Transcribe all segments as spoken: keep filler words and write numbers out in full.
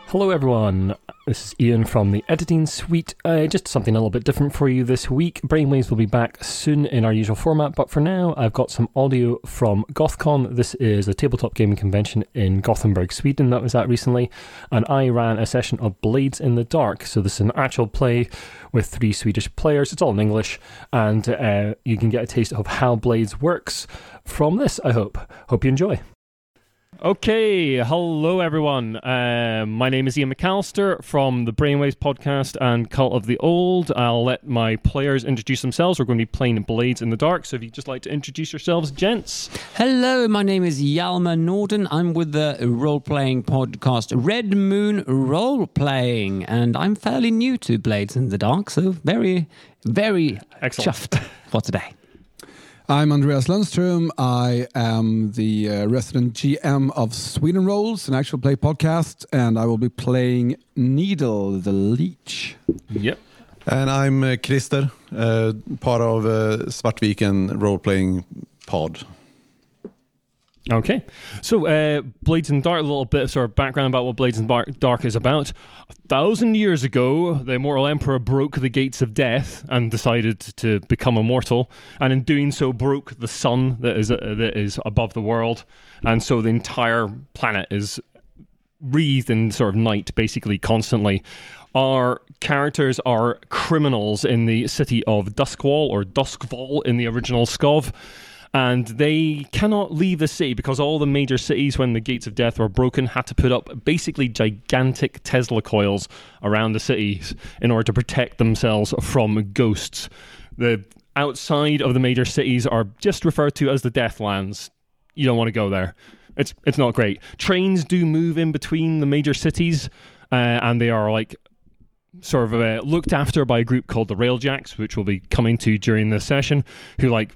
Hello everyone, this is Ian from the Editing Suite. Uh, just something a little bit different for you this week. Brainwaves will be back soon in our usual format, but for now I've got some audio from GothCon. This is a tabletop gaming convention in Gothenburg, Sweden that was at recently, and I ran a session of Blades in the Dark. So this is an actual play with three Swedish players. It's all in English, and uh, you can get a taste of how Blades works from this, I hope. Hope you enjoy. Okay, hello everyone. Uh, my name is Ian McAllister from the Brainwaves podcast and Cult of the Old. I'll let my players introduce themselves. We're going to be playing Blades in the Dark, so if you'd just like to introduce yourselves, gents. Hello, my name is Hjalmar Norden. I'm with the role-playing podcast Red Moon Role Playing, and I'm fairly new to Blades in the Dark, so very, very Excellent. chuffed for today. I'm Andreas Lundström. I am the uh, resident G M of Sweden Rolls, an actual play podcast, and I will be playing Needle, the Leech. Yep. And I'm uh, Christer, uh, part of uh, Svartviken role-playing pod. Okay, so uh, Blades in the Dark, a little bit of sort of background about what Blades in the Dark is about. A thousand years ago, the Immortal Emperor broke the gates of death and decided to become immortal, and in doing so broke the sun that is uh, that is above the world, and so the entire planet is wreathed in sort of night, basically, constantly. Our characters are criminals in the city of Duskwall, or Duskval in the original Skov. And they cannot leave the city because all the major cities, when the gates of death were broken, had to put up basically gigantic Tesla coils around the cities in order to protect themselves from ghosts. The outside of the major cities are just referred to as the Deathlands. You don't want to go there. It's it's not great. Trains do move in between the major cities, uh, and they are like sort of uh, looked after by a group called the Railjacks, which we'll be coming to during this session, who like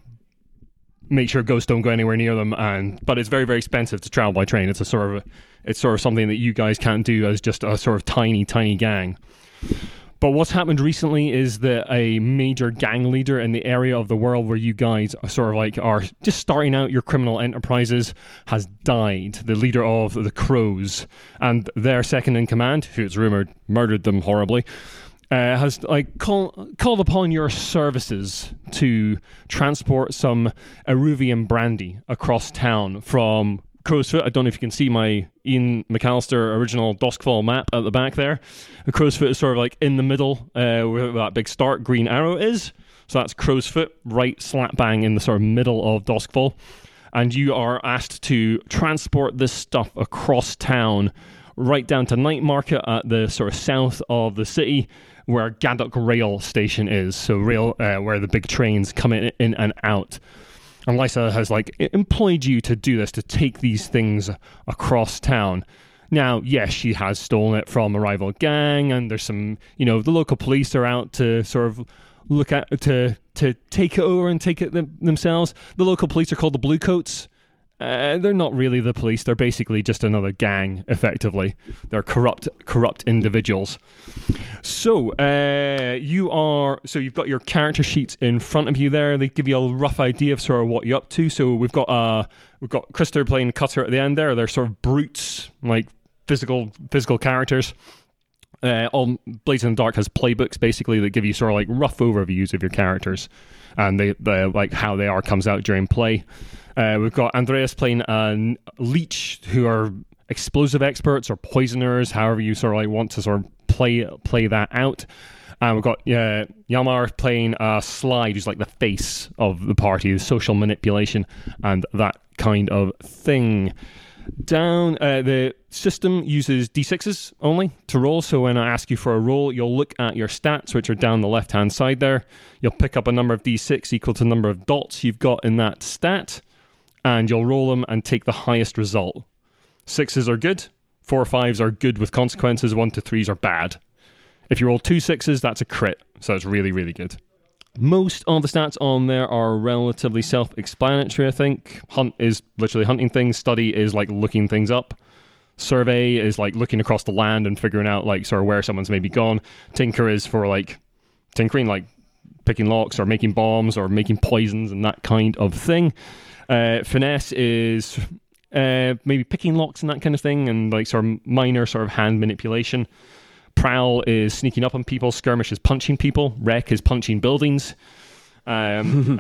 make sure ghosts don't go anywhere near them, and but it's very, very expensive to travel by train. It's a sort of it's sort of something that you guys can't do as just a sort of tiny, tiny gang. But what's happened recently is that a major gang leader in the area of the world where you guys are sort of like are just starting out your criminal enterprises has died. The leader of the Crows, and their second in command, who it's rumored murdered them horribly, Uh, has like call, called upon your services to transport some Eruvian brandy across town from Crowsfoot. I don't know if you can see my Ian McAllister original Duskfall map at the back there. The Crowsfoot is sort of like in the middle uh, where that big stark green arrow is. So that's Crowsfoot, right slap bang in the sort of middle of Duskfall. And you are asked to transport this stuff across town right down to Night Market at the sort of south of the city, where Gaddock Rail Station is, so rail uh, where the big trains come in, in and out. And Lysa has like employed you to do this, to take these things across town. Now, yes, she has stolen it from a rival gang, and there's some, you know, the local police are out to sort of look at to to take it over and take it them, themselves. The local police are called the Bluecoats. Uh, they're not really the police. They're basically just another gang, effectively. They're corrupt, corrupt individuals. So, uh, you are... So you've got your character sheets in front of you there. They give you a rough idea of sort of what you're up to. So we've got uh, we've got Christer playing Cutter at the end there. They're sort of brutes, like physical physical characters. Uh, all Blades in the Dark has playbooks, basically, that give you sort of like rough overviews of your characters. And they, they like how they are comes out during play. Uh, we've got Andreas playing a leech, who are explosive experts or poisoners, however you sort of like want to sort of play play that out. And we've got uh, Hjalmar playing a slide, who's like the face of the party, the social manipulation and that kind of thing. Down, uh, the system uses d sixes only to roll, so when I ask you for a roll, you'll look at your stats, which are down the left-hand side there. You'll pick up a number of d six equal to the number of dots you've got in that stat, and you'll roll them and take the highest result. Sixes are good, four fives are good with consequences, one to threes are bad. If you roll two sixes, that's a crit, so it's really, really good. Most of the stats on there are relatively self-explanatory, I think. Hunt is literally hunting things. Study is like looking things up. Survey is like looking across the land and figuring out like sort of where someone's maybe gone. Tinker is for like tinkering, like picking locks or making bombs or making poisons and that kind of thing. Uh, finesse is uh, maybe picking locks and that kind of thing, and like sort of minor sort of hand manipulation. Prowl is sneaking up on people. Skirmish is punching people. Wreck is punching buildings. Um,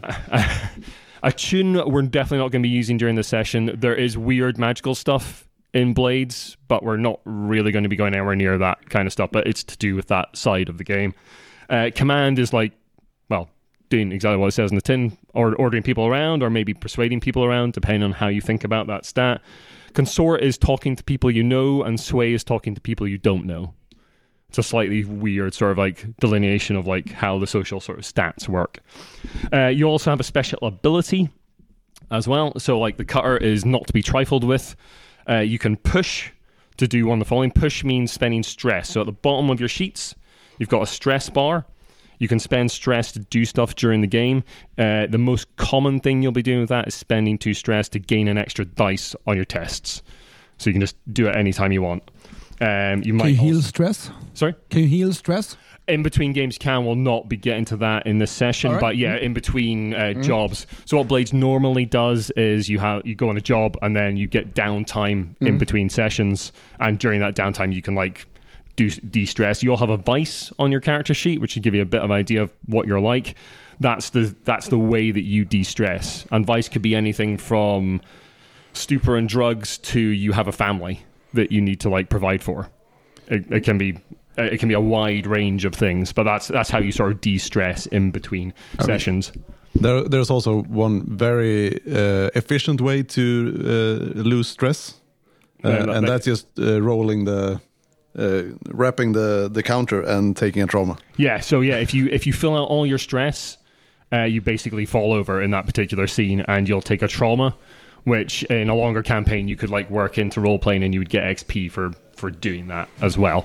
Attune, we're definitely not going to be using during the session. There is weird magical stuff in Blades, but we're not really going to be going anywhere near that kind of stuff, but it's to do with that side of the game. Uh, command is like, well, doing exactly what it says in the tin, or ordering people around, or maybe persuading people around, depending on how you think about that stat. Consort is talking to people you know, and Sway is talking to people you don't know. It's a slightly weird sort of like delineation of like how the social sort of stats work. Uh, you also have a special ability as well. So like the cutter is not to be trifled with. Uh, you can push to do one of the following. Push means spending stress. So at the bottom of your sheets, you've got a stress bar. You can spend stress to do stuff during the game. Uh, the most common thing you'll be doing with that is spending two stress to gain an extra dice on your tests. So you can just do it anytime you want. Um, you might Can you heal also, stress? Sorry? Can you heal stress? In between games, can will not be getting to that in this session, All right. but yeah, in between uh, mm. jobs. So what Blades normally does is you have you go on a job and then you get downtime mm. in between sessions, and during that downtime you can like do de-stress. You'll have a vice on your character sheet, which will give you a bit of idea of what you're like. That's the that's the way that you de-stress, and vice could be anything from stupor and drugs to you have a family that you need to like provide for. It, it can be it can be a wide range of things, but that's that's how you sort of de-stress in between okay. sessions. There, there's also one very uh, efficient way to uh, lose stress, uh, yeah, that, and that's just uh, rolling the, uh, wrapping the, the counter and taking a trauma. Yeah. So yeah, if you if you fill out all your stress, uh, you basically fall over in that particular scene, and you'll take a trauma, which in a longer campaign you could like work into role playing, and you would get X P for for doing that as well.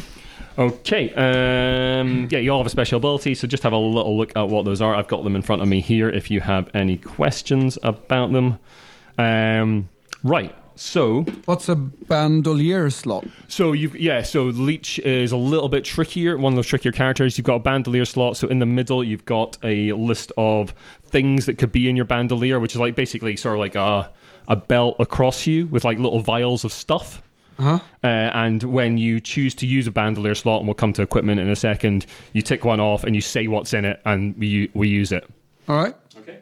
Okay, um, yeah, you all have a special ability, so just have a little look at what those are. I've got them in front of me here if you have any questions about them. Um, right, so... What's a bandolier slot? So, you've yeah, so Leech is a little bit trickier, one of those trickier characters. You've got a bandolier slot, so in the middle you've got a list of things that could be in your bandolier, which is like basically sort of like a, a belt across you with like little vials of stuff. Uh-huh. Uh, and when you choose to use a bandolier slot, and we'll come to equipment in a second, you tick one off and you say what's in it, and we we use it. All right. Okay.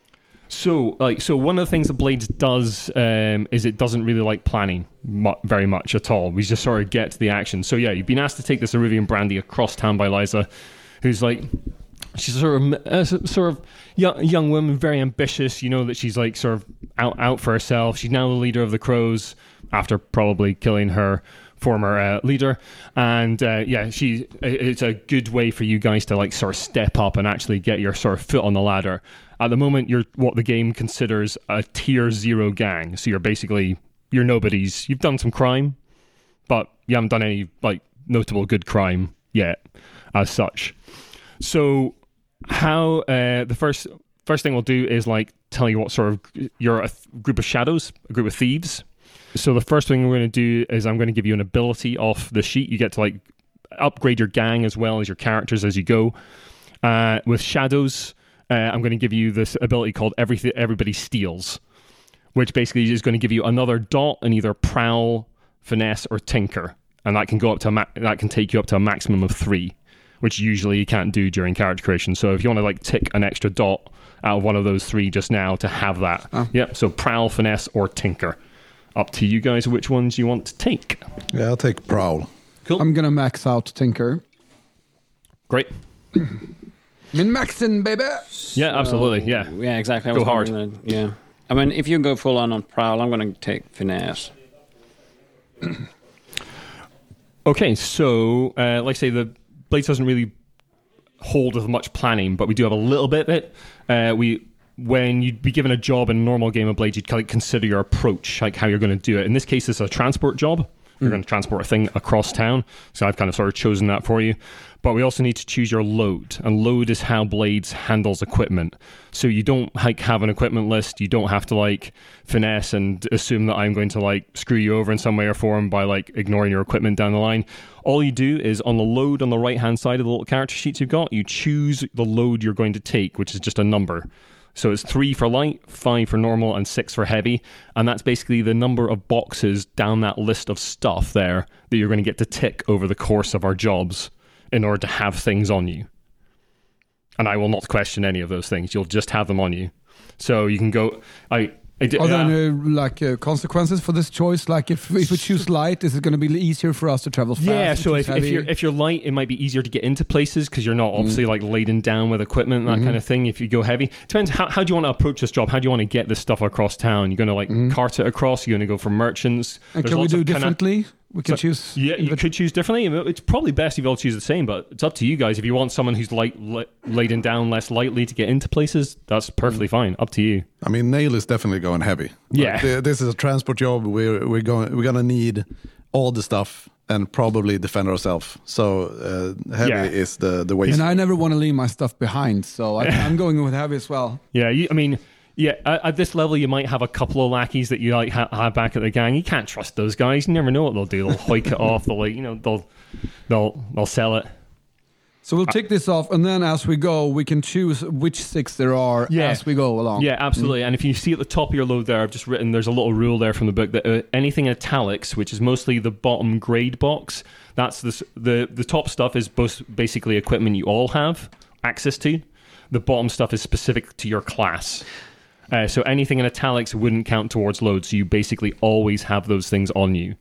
So, like, so one of the things that Blades does um, is it doesn't really like planning mu- very much at all. We just sort of get to the action. So yeah, you've been asked to take this Irivian brandy across town by Liza, who's like, she's sort of uh, sort of young, young woman, very ambitious. You know that she's like sort of out out for herself. She's now the leader of the Crows, after probably killing her former uh, leader. And uh, yeah, she it's a good way for you guys to like sort of step up and actually get your sort of foot on the ladder. At the moment, you're what the game considers a tier zero gang. So you're basically, you're nobodies. You've done some crime, but you haven't done any like notable good crime yet as such. So how uh, the first first thing we'll do is like tell you what sort of, you're a th- group of shadows, a group of thieves. So the first thing we're going to do is I'm going to give you an ability off the sheet. You get to like upgrade your gang as well as your characters as you go. Uh, with shadows, uh, I'm going to give you this ability called Everything Everybody Steals, which basically is going to give you another dot in either Prowl, Finesse, or Tinker, and that can go up to a ma- that can take you up to a maximum of three, which usually you can't do during character creation. So if you want to like tick an extra dot out of one of those three just now to have that, oh. Yep. So Prowl, Finesse, or Tinker. Up to you guys which ones you want to take. Yeah, I'll take Prowl. Cool. I'm going to max out Tinker. Great. Min maxing, baby. Yeah, absolutely. Yeah. Yeah, exactly. I go was hard. Gonna, yeah. I mean, if you go full on on Prowl, I'm going to take Finesse. Okay, so uh, like I say, the Blades doesn't really hold as much planning, but we do have a little bit of it. Uh, we... When you'd be given a job in a normal game of Blades, you'd kind of consider your approach, like how you're going to do it. In this case, it's a transport job. You're mm. going to transport a thing across town. So I've kind of sort of chosen that for you. But we also need to choose your load. And load is how Blades handles equipment. So you don't like have an equipment list. You don't have to like finesse and assume that I'm going to like screw you over in some way or form by like ignoring your equipment down the line. All you do is on the load on the right hand side of the little character sheets you've got, you choose the load you're going to take, which is just a number. So it's three for light, five for normal, and six for heavy. And that's basically the number of boxes down that list of stuff there that you're going to get to tick over the course of our jobs in order to have things on you. And I will not question any of those things. You'll just have them on you. So you can go... I. I did, Are there uh, any like uh, consequences for this choice? Like if, if we choose light, is it going to be easier for us to travel fast? Yeah, so if, if heavy? you're if you're light, it might be easier to get into places because you're not obviously mm. like laden down with equipment, that mm-hmm. kind of thing. If you go heavy, depends how how do you want to approach this job? How do you want to get this stuff across town? You're going to like mm. cart it across. You're going to go for merchants. And There's can we do differently? Kinda, we can so, choose. Yeah, you could choose differently. It's probably best if you all choose the same, but it's up to you guys. If you want someone who's light, light laden down less lightly to get into places, that's perfectly mm. fine. Up to you. I mean, Nail is definitely going heavy. Yeah, like, this is a transport job. We're we're going we're gonna need all the stuff and probably defend ourselves. So uh, heavy yeah. is the the way. And I never want to leave my stuff behind, so I, I'm going with heavy as well. Yeah, you, I mean. Yeah, at, at this level, you might have a couple of lackeys that you like ha- have back at the gang. You can't trust those guys. You never know what they'll do. They'll hoik it off. They'll, like, you know, they'll, they'll, they'll sell it. So we'll take this off, and then as we go, we can choose which six there are yeah. as we go along. Yeah, absolutely. Mm. And if you see at the top of your load there, I've just written, there's a little rule there from the book that uh, anything in italics, which is mostly the bottom grade box, that's the the the top stuff is both basically equipment you all have access to. The bottom stuff is specific to your class. Uh, so anything in italics wouldn't count towards load. So you basically always have those things on you.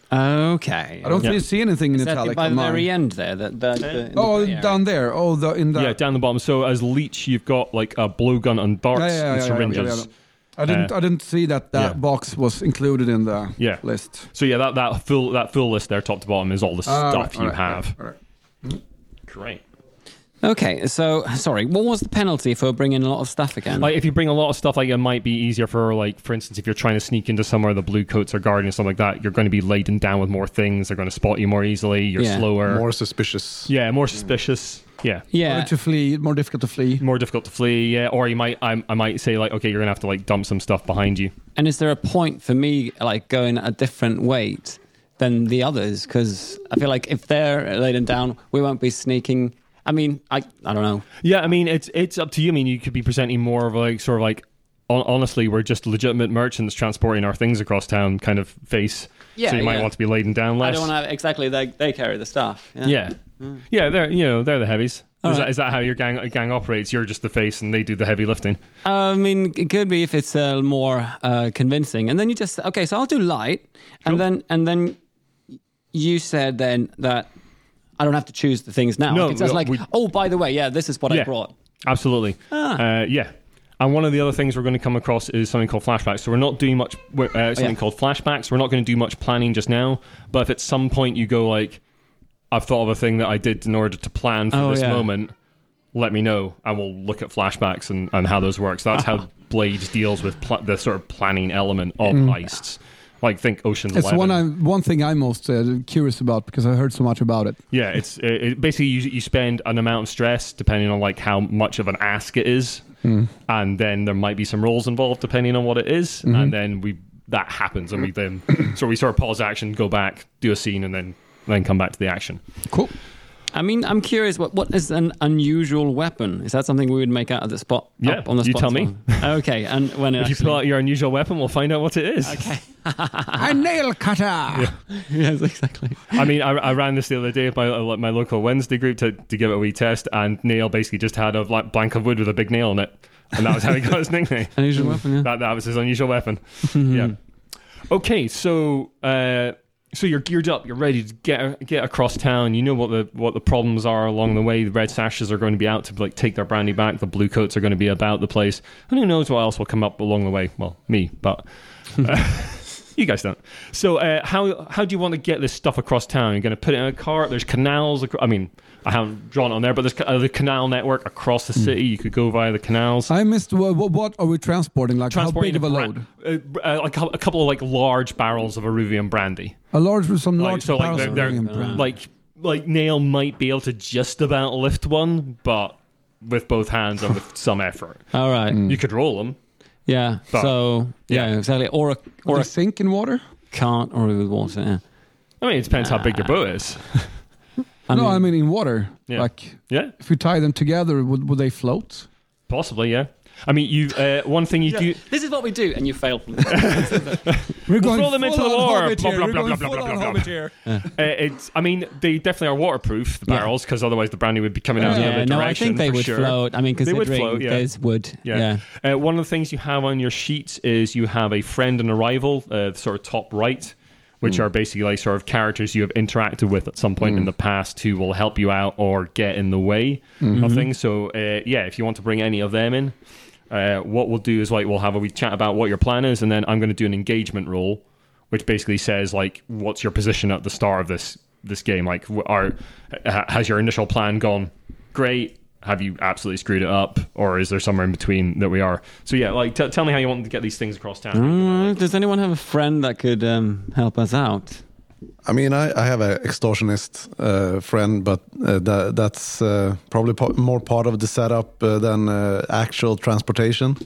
Okay. I don't yeah. really see anything in Is italic. That by the mine. very end there. That, that, the, oh, the down there. Oh, the in the yeah, down the bottom. So as leech, you've got like a blowgun and darts yeah, yeah, and yeah, syringes. Yeah, yeah, yeah. I didn't. Uh, I didn't see that that yeah. box was included in the yeah. list. So yeah, that, that full that full list there, top to bottom, is all the uh, stuff right, you right, have. Right, right. Great. Okay, so sorry, what was the penalty for bringing a lot of stuff again? Like if you bring a lot of stuff, like it might be easier for, like, for instance, if you're trying to sneak into somewhere the blue coats are guarding or something like that, you're going to be laden down with more things. They're going to spot you more easily. You're yeah. slower, more suspicious. Yeah, more suspicious. Yeah, yeah. Harder to flee, more difficult to flee. More difficult to flee. Yeah, or you might, I, I might say like, okay, you're going to have to like dump some stuff behind you. And is there a point for me like going at a different weight than the others? Because I feel like if they're laden down, we won't be sneaking. I mean, I I don't know. Yeah, I mean, it's it's up to you. I mean, you could be presenting more of like sort of like, on, honestly, we're just legitimate merchants transporting our things across town kind of face. Yeah, so you might yeah. want to be laden down less. I don't want to have, exactly, they, they carry the stuff. Yeah, yeah, mm. yeah they're, you know, they're the heavies. All is, right. that, is that how your gang gang operates? You're just the face and they do the heavy lifting? Uh, I mean, it could be if it's uh, more uh, convincing. And then you just, okay, so I'll do light. And cool. then and then you said then that I don't have to choose the things now. No, it's just like, we, oh, by the way, yeah, this is what yeah, I brought. Absolutely. Ah. Uh, yeah. And one of the other things we're going to come across is something called flashbacks. So we're not doing much, uh, something oh, yeah. called flashbacks. We're not going to do much planning just now. But if at some point you go like, I've thought of a thing that I did in order to plan for oh, this yeah. moment, let me know. And we'll look at flashbacks and, and how those work. So that's how Blades deals with pl- the sort of planning element of mm. heists. Like, think Ocean's It's Eleven. one, I'm, one thing I'm most uh, curious about because I heard so much about it. Yeah, it's it, it basically you, you spend an amount of stress depending on like how much of an ask it is, mm. and then there might be some rolls involved depending on what it is, mm-hmm. and then we that happens, and we then so we sort of pause action, go back, do a scene, and then then come back to the action. Cool. I mean, I'm curious. What what is an unusual weapon? Is that something we would make out of the spot? Yeah, up on the you spot tell me. Okay, and when it if actually... you pull out your unusual weapon, we'll find out what it is. Okay. A nail cutter. Yeah. Yes, exactly. I mean, I, I ran this the other day with my my local Wednesday group to, to give it a wee test, and Nail basically just had a like, blank of wood with a big nail on it, and that was how he got his nickname. Unusual weapon. Yeah. That that was his unusual weapon. Yeah. Okay, so. Uh, So you're geared up, you're ready to get get across town. You know what the what the problems are along the way. The red sashes are going to be out to like take their brandy back. The blue coats are going to be about the place. And who knows what else will come up along the way? Well, me, but uh, you guys don't. So uh, how how do you want to get this stuff across town? You're going to put it in a cart. There's canals. I mean, I haven't drawn it on there, but there's uh, the canal network across the city. You could go via the canals. I missed what, what are we transporting? Like transporting how big of a bra- load? Uh, uh, like a, a couple of like large barrels of Aruvian brandy. A large, some Like, large so like barrels they're, of they're Aruvian brandy. like like Nail might be able to just about lift one, but with both hands and with some effort. All right. Mm. You could roll them. Yeah. But, so yeah, yeah, exactly. Or a or or a a sink in water. cart or with water. Yeah. I mean, it depends how big your boat is. I no, mean, I mean in water. Yeah. Like Yeah, if we tie them together, would would they float? possibly. Yeah. I mean, you. Uh, one thing you Yeah. do. This is what we do, and you fail. We're We'll throw them into the full-on war. Hobbit Blah, here. blah, We're blah, going blah, blah, full-on blah, blah. Hobbit here. Uh, it's. I mean, they definitely are waterproof, the Yeah. barrels, because otherwise the brandy would be coming out in Yeah, another no, I direction. think they for would sure. float. I mean, They would considering float, yeah. there's wood. Yeah. Yeah. Uh, one of the things you have on your sheets is you have a friend and a rival, uh, sort of top right, which are basically like sort of characters you have interacted with at some point in the past who will help you out or get in the way of things. So, uh, yeah, if you want to bring any of them in, uh, what we'll do is like we'll have a wee chat about what your plan is, and then I'm going to do an engagement roll, which basically says like what's your position at the start of this this game. Like, w- are ha- has your initial plan gone great? Have you absolutely screwed it up, or is there somewhere in between that we are? So yeah, like t- tell me how you want to get these things across town. Mm, does anyone have a friend that could um, help us out? I mean, I, I have an extortionist uh, friend, but uh, that, that's uh, probably po- more part of the setup uh, than uh, actual transportation.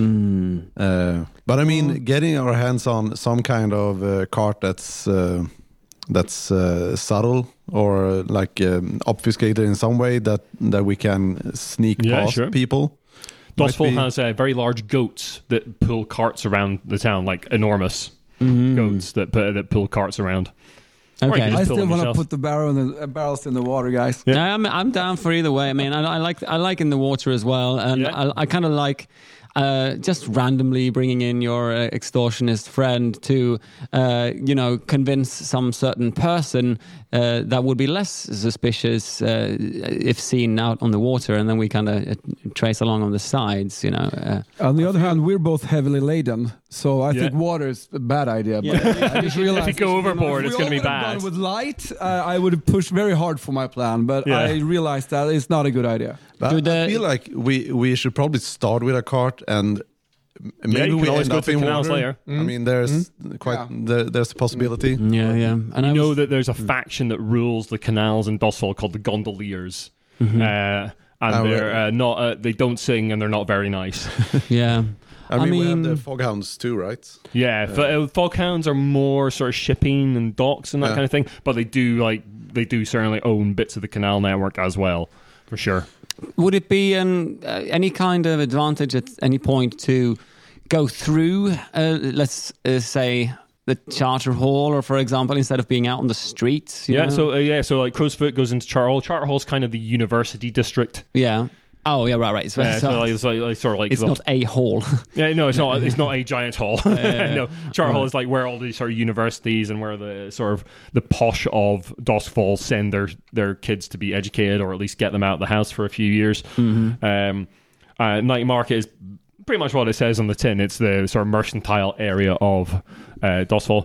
Mm. Uh, but I mean, getting our hands on some kind of uh, cart that's uh, that's uh, subtle or uh, like um, obfuscated in some way that that we can sneak Yeah, past sure. people. Dosful Might be- has uh, very large goats that pull carts around the town, like enormous Mm. goats that pu- that pull carts around. Or you Okay. can I just pull still them want to yourself. put the barrel in the uh, barrels in the water, guys. Yeah. Yeah, I'm I'm down for either way. I mean, I, I like I like in the water as well, and Yeah. I, I kind of like uh, just randomly bringing in your uh, extortionist friend to uh, you know convince some certain person uh, that would be less suspicious uh, if seen out on the water, and then we kind of uh, trace along on the sides. You know. Uh, On the other hand, we're both heavily laden, so I Yeah. think water is a bad idea. But Yeah. I just realized If you go overboard, if it's we gonna be all would've bad. gone with light, uh, I would have pushed very hard for my plan, but Yeah. I realized that it's not a good idea. But Do I the- feel like we, we should probably start with a cart and m- maybe Yeah, you we can always end go up to in canals water. later. I mean, there's quite Yeah. there, there's a possibility. yeah, yeah. And I You know was- that there's a faction that rules the canals in Dosful called the Gondoliers, Mm-hmm. uh, and Oh, they're right. uh, not. Uh, they don't sing and they're not very nice. yeah. I mean, I we have mean- the foghounds too, right? Yeah, f- uh, foghounds are more sort of shipping and docks and that Yeah. kind of thing, but they do like they do certainly own bits of the canal network as well, for sure. Would it be an, uh, any kind of advantage at any point to go through, uh, let's uh, say, the charter hall, or for example, instead of being out on the streets? you Yeah, know? so uh, yeah, so like Crow's Foot goes into Charter Hall. Charter Hall's kind of the university district. yeah. Oh, yeah, right, right. So, Uh, so so like, it's like, like sort of like it's the- not a hall. Yeah, no, it's not. It's not a giant hall. yeah. No, Charter Hall is like where all these sort of universities and where the sort of the posh of Dosfall send their their kids to be educated, or at least get them out of the house for a few years. Mm-hmm. Um, uh, Night Market is pretty much what it says on the tin. It's the sort of mercantile area of uh, Dosfall.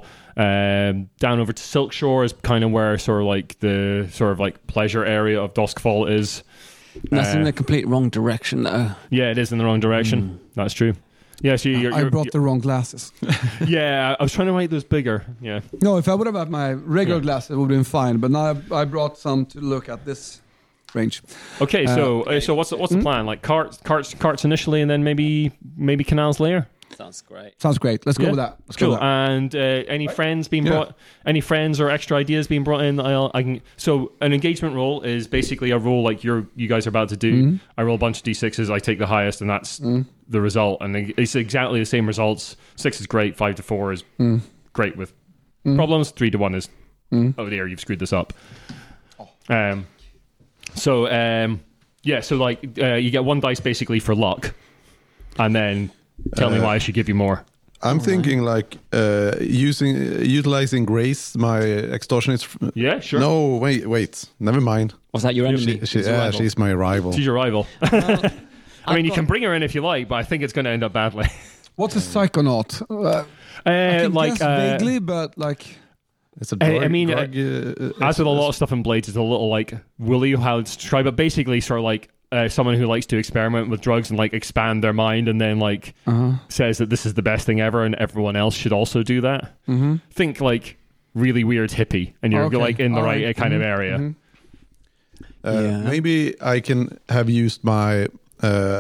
Um, down over to Silk Shore is kind of where sort of like the sort of like pleasure area of Duskfall is. That's Uh, in the complete wrong direction, though. Yeah, it is in the wrong direction. Mm. That's true. Yeah, so you're, I you're, brought the wrong glasses. yeah, I was trying to make those bigger. Yeah. No, if I would have had my regular Yeah. glasses, it would have been fine. But now I, I brought some to look at this range. Okay, Uh, so uh, so what's the, what's the plan? Like carts, carts, carts initially, and then maybe maybe canals later. Sounds great. Sounds great. Let's go Yeah. with that. Let's go Cool. with that. And uh, any friends being Yeah. brought? Any friends or extra ideas being brought in? I'll, I can. So an engagement roll is basically a roll like you're you guys are about to do. Mhm. I roll a bunch of d sixes. I take the highest, and that's Mm. the result. And it's exactly the same results. Six is great. Five to four is Mm. great with Mm. problems. Three to one is Mm. oh dear, you've screwed this up. Um, so um, yeah, so like uh, you get one dice basically for luck, and then tell me Uh, why I should give you more. I'm thinking like uh, using uh, utilizing Grace, my extortionist. F- Yeah, sure. No, wait, wait. Never mind. Was that your enemy? She, she, His yeah, rival? she's my rival. She's your rival. Well, I mean, you got- can bring her in if you like, but I think it's going to end up badly. What's a psychonaut? Uh, I Uh, can like, guess uh, vaguely, but like It's a I- drug, I mean, drug, uh, as with a lot of stuff in Blades, it's a little like woolly how it's tried, but basically sort of like uh, someone who likes to experiment with drugs and like expand their mind, and then like uh-huh. says that this is the best thing ever, and everyone else should also do that. Mm-hmm. Think like really weird hippie, and you're Okay. like in the All right, right. kind of Mhm. area. Mhm. Uh, Yeah. Maybe I can have used my uh,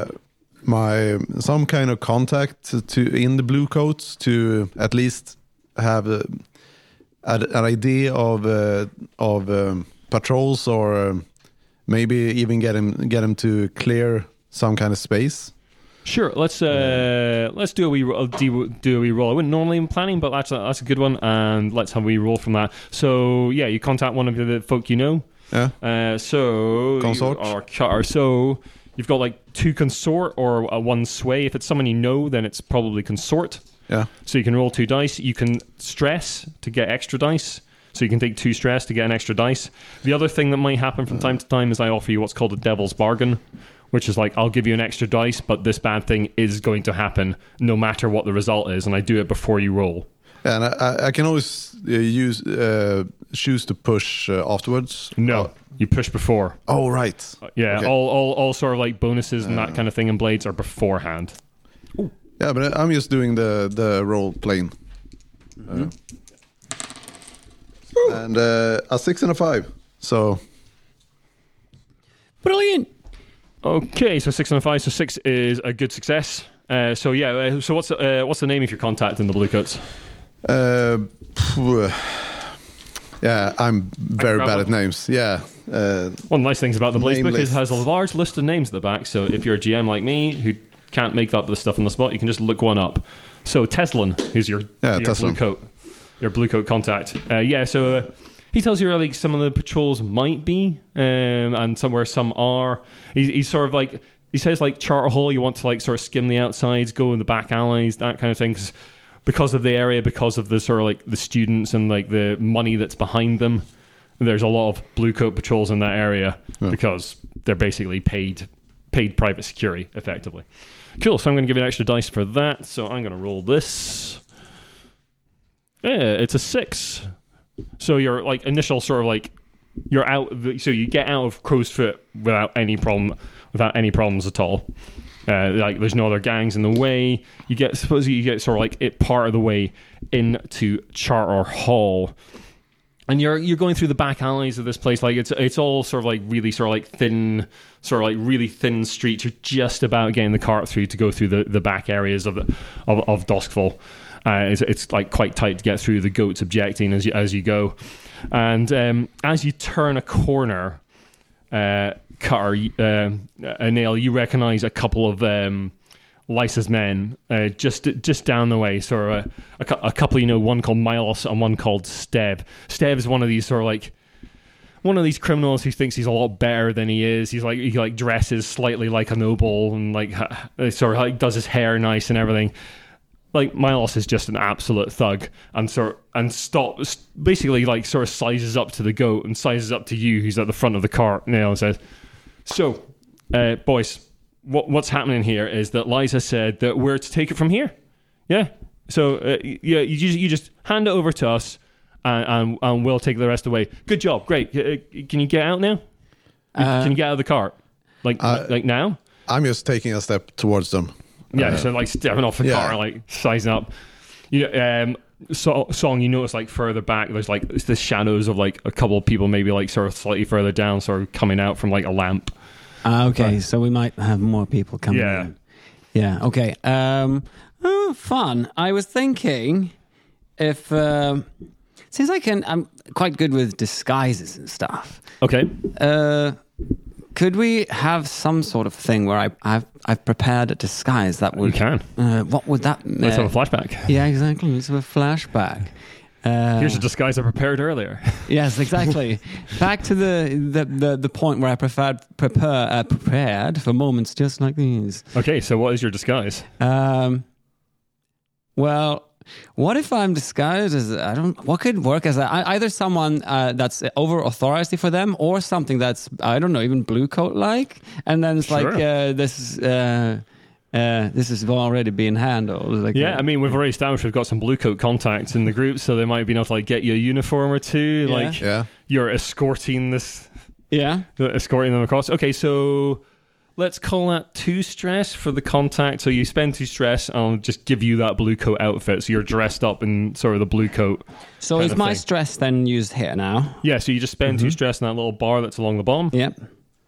my some kind of contact to, to in the blue coats to at least have a, an, an idea of uh, of um, patrols, or um, maybe even get him get him to clear some kind of space. Sure. Let's uh, let's do a wee ro- do, do a wee roll. I wouldn't normally be planning, but that's a, that's a good one. And let's have a wee roll from that. So yeah, you contact one of the folk you know. Yeah. Uh, so Consort. Or cutter. So you've got like two consort or a one sway. If it's someone you know, then it's probably consort. Yeah. So you can roll two dice. You can stress to get extra dice. So you can take two stress to get an extra dice. The other thing that might happen from time to time is I offer you what's called a devil's bargain, which is like, I'll give you an extra dice, but this bad thing is going to happen no matter what the result is, and I do it before you roll. Yeah, and I, I can always uh, use uh, choose to push uh, afterwards. No, Oh. you push before. Oh, right. Yeah, Okay. all, all all sort of like bonuses and that kind of thing in Blades are beforehand. Yeah, but I'm just doing the, the roll plain. Uh, and uh, a six and a five. So, Brilliant. Okay, so six and a five, so six is a good success. Uh, so yeah, uh, so what's uh, what's the name of your contact in the Blue Coats? uh, phew, yeah, I'm very grab bad one? at names. Yeah. Uh, One of the nice things about the Blades Name book is it list. has a large list of names at the back, so if you're a G M like me who can't make up the stuff on the spot, you can just look one up. So Teslin, who's your, Yeah, your blue Teslin. coat, your blue coat contact. Uh, yeah, so uh, he tells you where like some of the patrols might be, um, and somewhere some are. He's, he's sort of like he says like Charter Hall. You want to like sort of skim the outsides, go in the back alleys, that kind of thing. 'Cause because of the area, because of the sort of like the students and like the money that's behind them, there's a lot of blue coat patrols in that area Yeah. because they're basically paid paid private security effectively. Cool, so I'm going to give you an extra dice for that. So I'm going to roll this. Yeah, it's a six. So your like initial sort of like you're out. So you get out of Crow's Foot without any problem, without any problems at all. Uh, like there's no other gangs in the way. You get suppose you get sort of like it part of the way into Charter Hall. And you're you're going through the back alleys of this place, like it's it's all sort of like really sort of like thin, sort of like really thin streets. You're just about getting the cart through to go through the, the back areas of the, of of Doskville. Uh, it's, it's like quite tight to get through. The goats objecting as you as you go, and um, as you turn a corner, uh, Cutter, uh, uh, Nail, you recognise a couple of um, Lysa's men uh, just just down the way. So uh, a, cou- a couple, you know, one called Milos and one called Steb. Steb is one of these sort of like one of these criminals who thinks he's a lot better than he is. He's like he like dresses slightly like a noble and like ha- sort of like does his hair nice and everything. Like Milos is just an absolute thug and sort and stops basically like sort of sizes up to the goat and sizes up to you who's at the front of the cart now and says, "So, uh, boys, what what's happening here is that Liza said that we're to take it from here. Yeah. So uh, yeah, you just you just hand it over to us and, and and we'll take the rest away. Good job, great. Uh, Can you get out now? Uh, Can you get out of the cart? Like Uh, like now?" I'm just taking a step towards them. Yeah, Uh, so like stepping off the yeah. car, like sizing up. You know, um, so, song. You notice like further back, there's like it's the shadows of like a couple of people, maybe like sort of slightly further down, sort of coming out from like a lamp. Ah, okay, Right. so we might have more people coming Yeah. in. Yeah, okay. Um, oh, fun. I was thinking if... Um, since I can... I'm quite good with disguises and stuff. Okay. Uh, could we have some sort of thing where I, I've I've prepared a disguise that We would... can. Uh, what would that... Let's uh, have a flashback. Yeah, exactly. Let's have a flashback. Uh, Here's a disguise I prepared earlier. Yes, exactly. Back to the, the, the, the point where I preferred, prepare, uh, prepared for moments just like these. Okay, so what is your disguise? Um, well, what if I'm disguised as I don't? What could work as a, either someone uh, that's over authority for them, or something that's I don't know, even blue coat like, and then it's Sure. like uh, this is. Uh, uh, this is already being handled. Like, Yeah, uh, I mean, we've already established we've got some blue coat contacts in the group, so they might be able to like get you a uniform or two. Yeah. Like Yeah. you're escorting this, yeah. escorting them across. Okay, so let's call that two stress for the contact. So you spend two stress, I'll just give you that blue coat outfit. So you're dressed up in sort of the blue coat. So kind is of my thing. stress then used here now? Yeah, so you just spend two stress in that little bar that's along the bottom. Yep.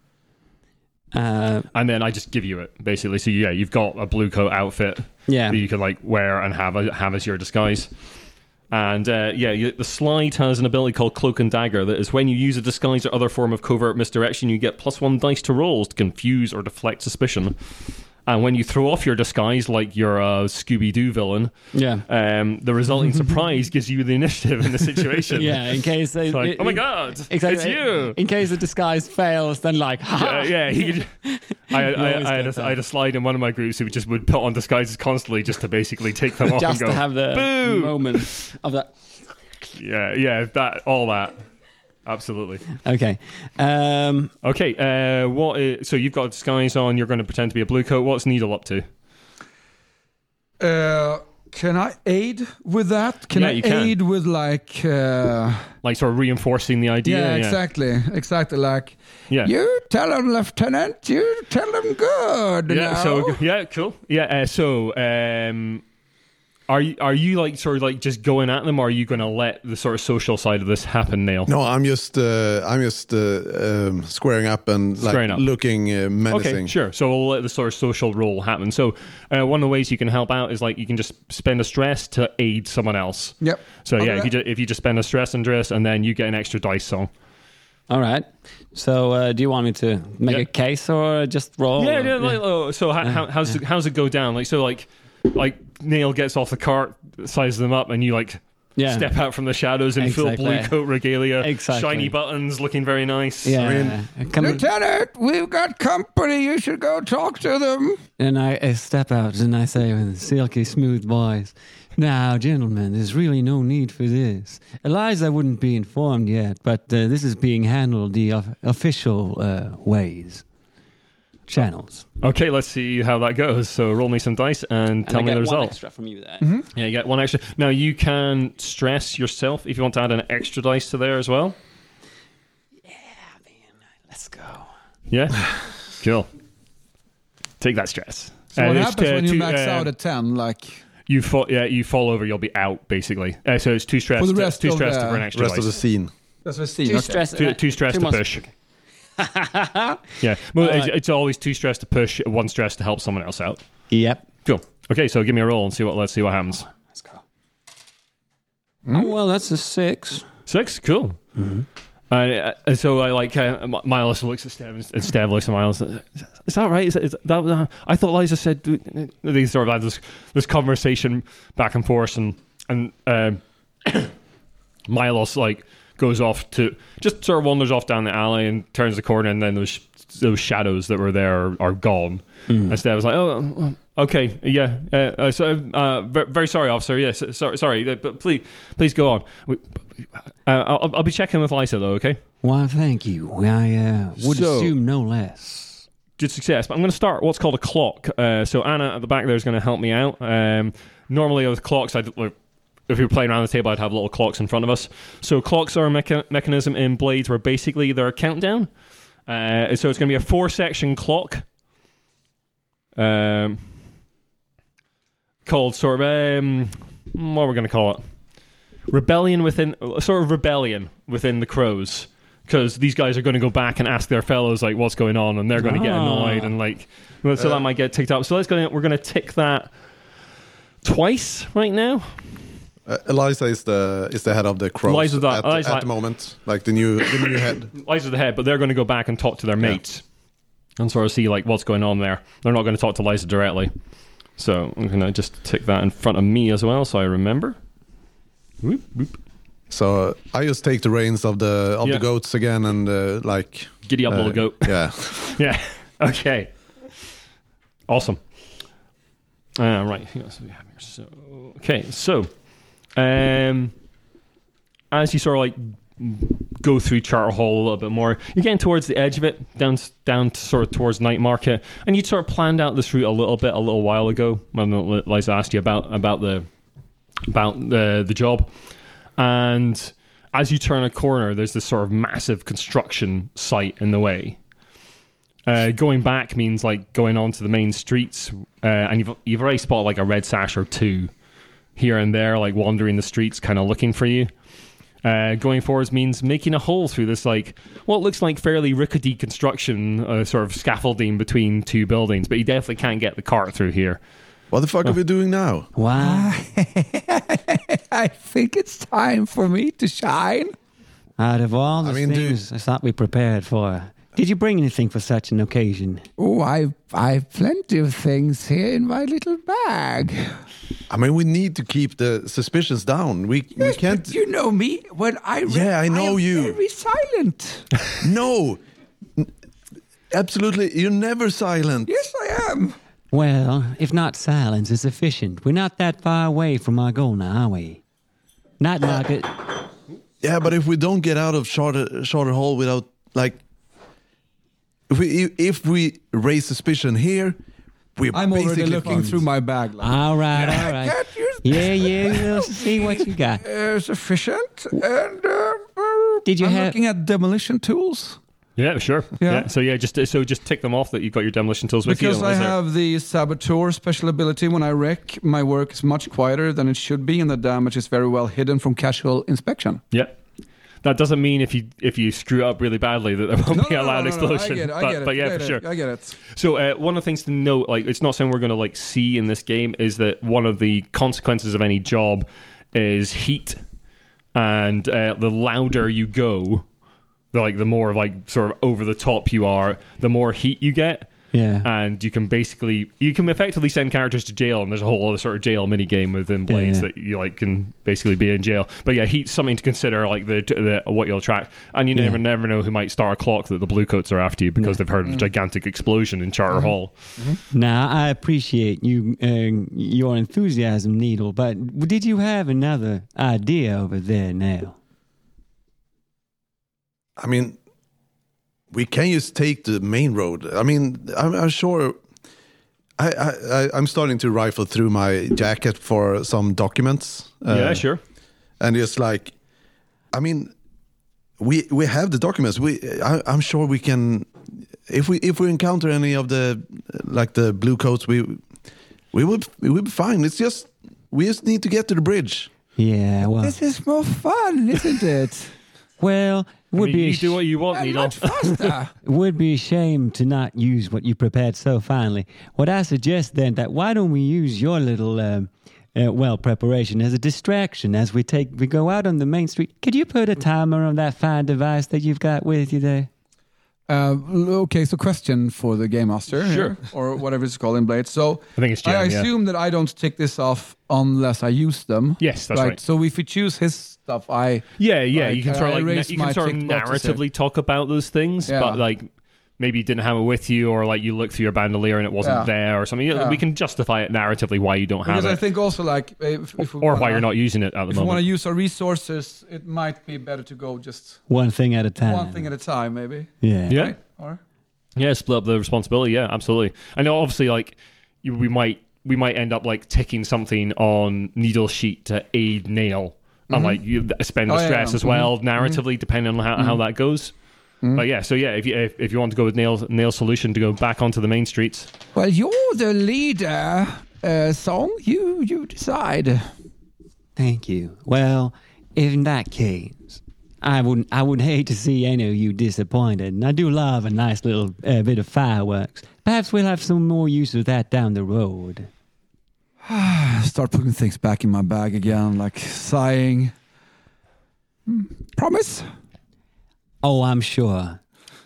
Uh, And then I just give you it, basically. So yeah, you've got a blue coat outfit yeah. that you can like wear and have have as your disguise. And uh, yeah, you, the slide has an ability called Cloak and Dagger that is when you use a disguise or other form of covert misdirection, you get plus one dice to rolls to confuse or deflect suspicion. And when you throw off your disguise like you're a Scooby-Doo villain, Yeah. um, the resulting surprise gives you the initiative in the situation. Yeah, in case they, It's like, it- oh my it- god, exactly. it's you. In case the disguise fails, then like, Yeah, yeah. He could, I, I, You always I, had get a, that. I had a slide in one of my groups who just would put on disguises constantly just to basically take them off just and go, to have the boo! moment of that. Yeah, yeah, that, all that. Absolutely. Okay. Um, Okay, uh, what is, so you've got a disguise on, you're going to pretend to be a blue coat. What's Needle up to? Uh, can I aid with that? Can Yeah, I you can. aid with like? Uh, Like sort of reinforcing the idea? yeah, exactly, exactly. Like Yeah. you tell him, Lieutenant. You tell him good. Yeah, now. so, yeah, cool. Yeah, uh, so, um, are you, are you like sort of like just going at them, or are you going to let the sort of social side of this happen, Neil? No, I'm just uh, I'm just uh, um, squaring up and like Squaring up. looking uh, menacing. Okay, sure. So we'll let the sort of social role happen. So uh, one of the ways you can help out is like you can just spend a stress to aid someone else. Yep. So I'll yeah, do if you, that. ju- if you just spend a stress and dress, and then you get an extra dice on. all right. So, uh, do you want me to make Yeah. a case or just roll? Yeah, yeah. Like, oh, so how, how, how's it, how's it go down? Like so, like like Neil gets off the cart, sizes them up, and you like Yeah. step out from the shadows in full Exactly. blue coat regalia, Exactly. shiny buttons, looking very nice. Yeah. I mean, Come- Lieutenant, we've got company. You should go talk to them. And I, I step out and I say with a silky smooth voice, now, gentlemen, there's really no need for this. Eliza wouldn't be informed yet, but uh, this is being handled the of- official uh, ways. Channels. okay, let's see how that goes. So roll me some dice and tell and me I the get one result. extra from you there. Yeah, you get one extra. Now you can stress yourself if you want to add an extra dice to there as well. Let's go. Yeah, cool. Take that stress. So what it's, happens uh, when you two- max uh, out at ten? Like You fall, yeah, you fall over, you'll be out basically. Uh, so it's two stress. For the to- rest two of stress the- for an extra Rest of the dice. scene. that's what I see. Two Okay. stress. Two, two stress two to months- push. Yeah, well, All it's, right. it's always two stress to push, one stress to help someone else out. Yep. Cool. Okay, so give me a roll and see what. Let's see what happens. Let's go. Oh, well, that's a six. Six. Cool. Uh, uh, so I like uh, M- Miles looks at Stev and Stev looks at Miles. Is that right? Is, is that? Uh, I thought Liza said these sort of had this this conversation back and forth, and and uh, Milos like goes off to just sort of wanders off down the alley and turns the corner, and then those those shadows that were there are, are gone. And Stev was like, oh. Okay, yeah. Uh, uh, so, uh, very, very sorry, officer. Yes, sorry, sorry. Uh, but please, please go on. We, uh, I'll, I'll be checking with Lisa though. Okay. Why, thank you. I uh, would So- assume no less. Good success. But I'm going to start what's called a clock. Uh, so Anna at the back there is going to help me out. Um, normally with clocks, I'd, like, if we were playing around the table, I'd have little clocks in front of us. So clocks are a mecha- mechanism in Blades where basically they're a countdown. Uh, so it's going to be a four-section clock. Um, called sort of um, what we're going to call it, rebellion within, sort of rebellion within the crows, because these guys are going to go back and ask their fellows like what's going on, and they're going to get Ah. annoyed and like, well, so that might get ticked up. So let's go. We're going to tick that twice right now. Uh, Eliza is the is the head of the crows Eliza's the- at, Eliza- at the moment, like the new the new head. Liza's the head, but they're going to go back and talk to their mates and sort of see like what's going on there. They're not going to talk to Liza directly. So I'm going to just tick that in front of me as well, so I remember. Whoop, whoop. So uh, I just take the reins of the of Yeah. the goats again and uh, like Giddy up, uh, little goat. Yeah. Yeah. Okay. Awesome. Uh, right. Who else do we have here? So, okay. So, um, as you sort of like go through Charter Hall a little bit more, you're getting towards the edge of it, down down to sort of towards Night Market, and you sort of planned out this route a little bit a little while ago when Liza asked you about about the about the the job, and as you turn a corner, there's this sort of massive construction site in the way. Uh, going back means like going onto the main streets, uh, and you've you've already spotted like a red sash or two here and there, like wandering the streets, kind of looking for you. Uh, going forwards means making a hole through this like what looks like fairly rickety construction, uh, sort of scaffolding between two buildings, but you definitely can't get the cart through here. What the fuck are we doing now? Wow. I think it's time for me to shine. Out of all the I mean, do- things I thought we prepared for, Did you bring anything for such an occasion? Oh, I've, I've plenty of things here in my little bag. I mean, we need to keep the suspicions down. We we Yes, can't. but you know me. When I read, Yeah, I know am you. very silent. No, N- absolutely. You're never silent. Yes, I am. Well, if not silence is sufficient, we're not that far away from our goal now, are we? Night market. Yeah, but if we don't get out of Charter Charter Hall without like, if we if we raise suspicion here, we're I'm already basically looking fucked. through my bag. Like, All right, all right. can't use Yeah, yeah, we'll see what you got. uh, sufficient. And uh, uh, Did you I'm have- looking at demolition tools Yeah, sure. Yeah. Yeah. So yeah, just so just tick them off that you've got your demolition tools with because you. I is there- have the saboteur special ability. When I wreck, my work is much quieter than it should be, and the damage is very well hidden from casual inspection. Yeah. That doesn't mean if you if you screw up really badly that there won't No, be no, a no, loud no, no, explosion. I get it. I but, get it. but yeah, I get for it, sure. I get it. So uh, one of the things to note, like it's not something we're going to like see in this game, is that one of the consequences of any job is heat, and uh, the louder you go, the like the more like sort of over the top you are, the more heat you get. Yeah. And you can basically you can effectively send characters to jail, and there's a whole other sort of jail mini game within Blades Yeah, yeah. that you like can basically be in jail. But yeah, heat's something to consider, like the, the what you'll attract, and you never Yeah. never know who might start a clock that the Bluecoats are after you because they've heard of a Mm. gigantic explosion in Charter Hall. Now, I appreciate you uh, your enthusiasm, Needle, but did you have another idea over there now? I mean, we can just take the main road. I mean, I'm, I'm sure. I, I I- I'm starting to rifle through my jacket for some documents. uh, yeah, sure. And it's like, I mean, we we have the documents. We I, I'm sure we can. If we if we encounter any of the like the blue coats, we we will we will be fine. It's just we just need to get to the bridge. Yeah, well, This is more fun, isn't it? well, I would mean, be a you sh- do what you want, And Needle. much faster. would be a shame to not use what you prepared so finely. What I suggest then that why don't we use your little um, uh, well preparation as a distraction as we take we go out on the main street. Could you put a timer on that fine device that you've got with you there? Uh, okay, so question for the game master, Sure. here, or whatever it's called in Blade. So I think it's Jam, I yeah. assume that I don't tick this off unless I use them. Yes, that's right. So if we choose his stuff, I Yeah, yeah. Like, you can uh, sort of I like erase you my can sort of tick boxes narratively talk about those things, Yeah. but like maybe you didn't have it with you, or like you looked through your bandolier and it wasn't Yeah. there, or something. You know, Yeah. We can justify it narratively why you don't have because I it, think also like if, if we or wanna, why you're not using it at the If we want moment. to use our resources, it might be better to go just One thing at a time. one thing at a time, maybe. Yeah. Yeah, Right? Or yeah. Split up the responsibility. Yeah, absolutely. I know. Obviously, like you, we might we might end up like ticking something on Needle sheet to aid Nail. And like you spend the Oh, yeah, stress yeah. as well, narratively, depending on how, how that goes. But yeah, so yeah, if you if, if you want to go with Nail's Nail's solution to go back onto the main streets, well, you're the leader. Uh, song, you you decide. Thank you. Well, in that case, I wouldn't. I would hate to see any of you disappointed, and I do love a nice little uh, bit of fireworks. Perhaps we'll have some more use of that down the road. Start putting things back in my bag again, like sighing. Hmm, promise? Oh, I'm sure.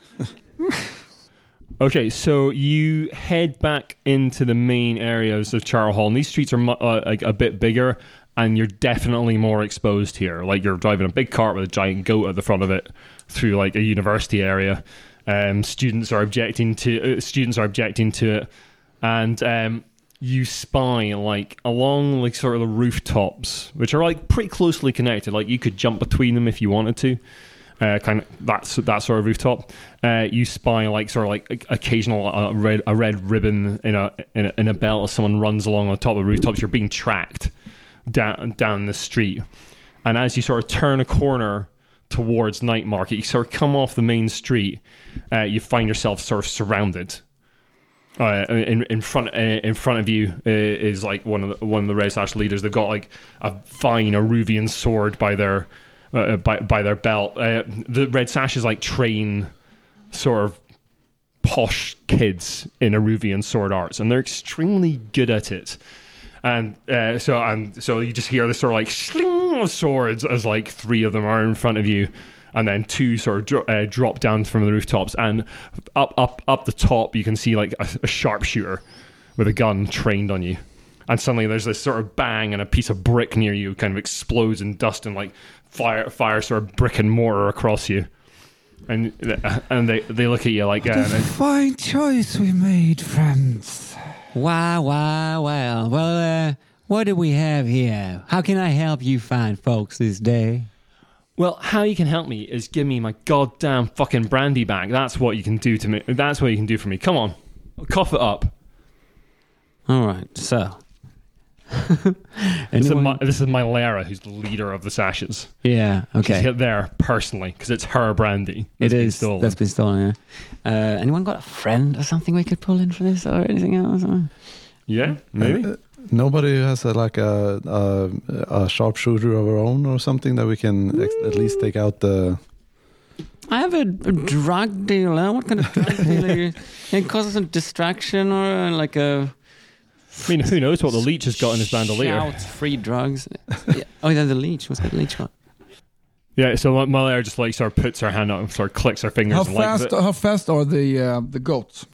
Okay, so you head back into the main areas of Charter Hall, and these streets are mu- uh, like a bit bigger, and you're definitely more exposed here. Like you're driving a big cart with a giant goat at the front of it through like a university area. Um, students are objecting to uh, students are objecting to it, and um, you spy like along like sort of the rooftops, which are like pretty closely connected. Like you could jump between them if you wanted to. Uh, kind of that's that sort of rooftop. Uh, you spy like sort of like occasional uh, red a red ribbon in a, in a in a belt as someone runs along on top of the rooftops. You're being tracked down down the street, and as you sort of turn a corner towards Night Market, you sort of come off the main street. Uh, you find yourself sort of surrounded. Uh, in in front uh, in front of you uh, is like one of the, one of the Red Sash leaders. They've got like a fine Aruvian sword by their uh, by by their belt. Uh, the Red Sashes like train sort of posh kids in Aruvian sword arts, and they're extremely good at it. And uh, so and so you just hear this sort of like sling of swords as like three of them are in front of you. and then two sort of dro- uh, drop down from the rooftops, and up up up the top you can see like a, a sharpshooter with a gun trained on you, and suddenly there's this sort of bang, and a piece of brick near you kind of explodes in dust, and like fire fire sort of brick and mortar across you, and and they they look at you like What uh, a fine choice we made, friends. Wow, wow, wow. Well, uh, what do we have here? How can I help you fine folks this day? well, how you can help me is give me my goddamn fucking brandy back. That's what you can do to me. That's what you can do for me. Come on, cough it up. All right, so. This is, Anyone- my, this is my Lara, who's the leader of the Sashes. Yeah, okay. She's hit there personally because it's her brandy. It that's been is. stolen. That's been stolen, yeah. Uh, anyone got a friend or something we could pull in for this or anything else? Yeah, maybe. Uh, nobody has a, like a, a a sharpshooter of our own or something that we can ex- at least take out the. I have a, a drug dealer. What kind of drug dealer? You, it causes some distraction or uh, like a... I mean, who knows what the leech has got in his bandolier? Shout free drugs. Yeah. Oh, yeah, the leech. What's that leech got? Yeah, so my Lara just like sort of puts her hand out and sort of clicks her fingers How and like fast? How fast are the uh, the goats?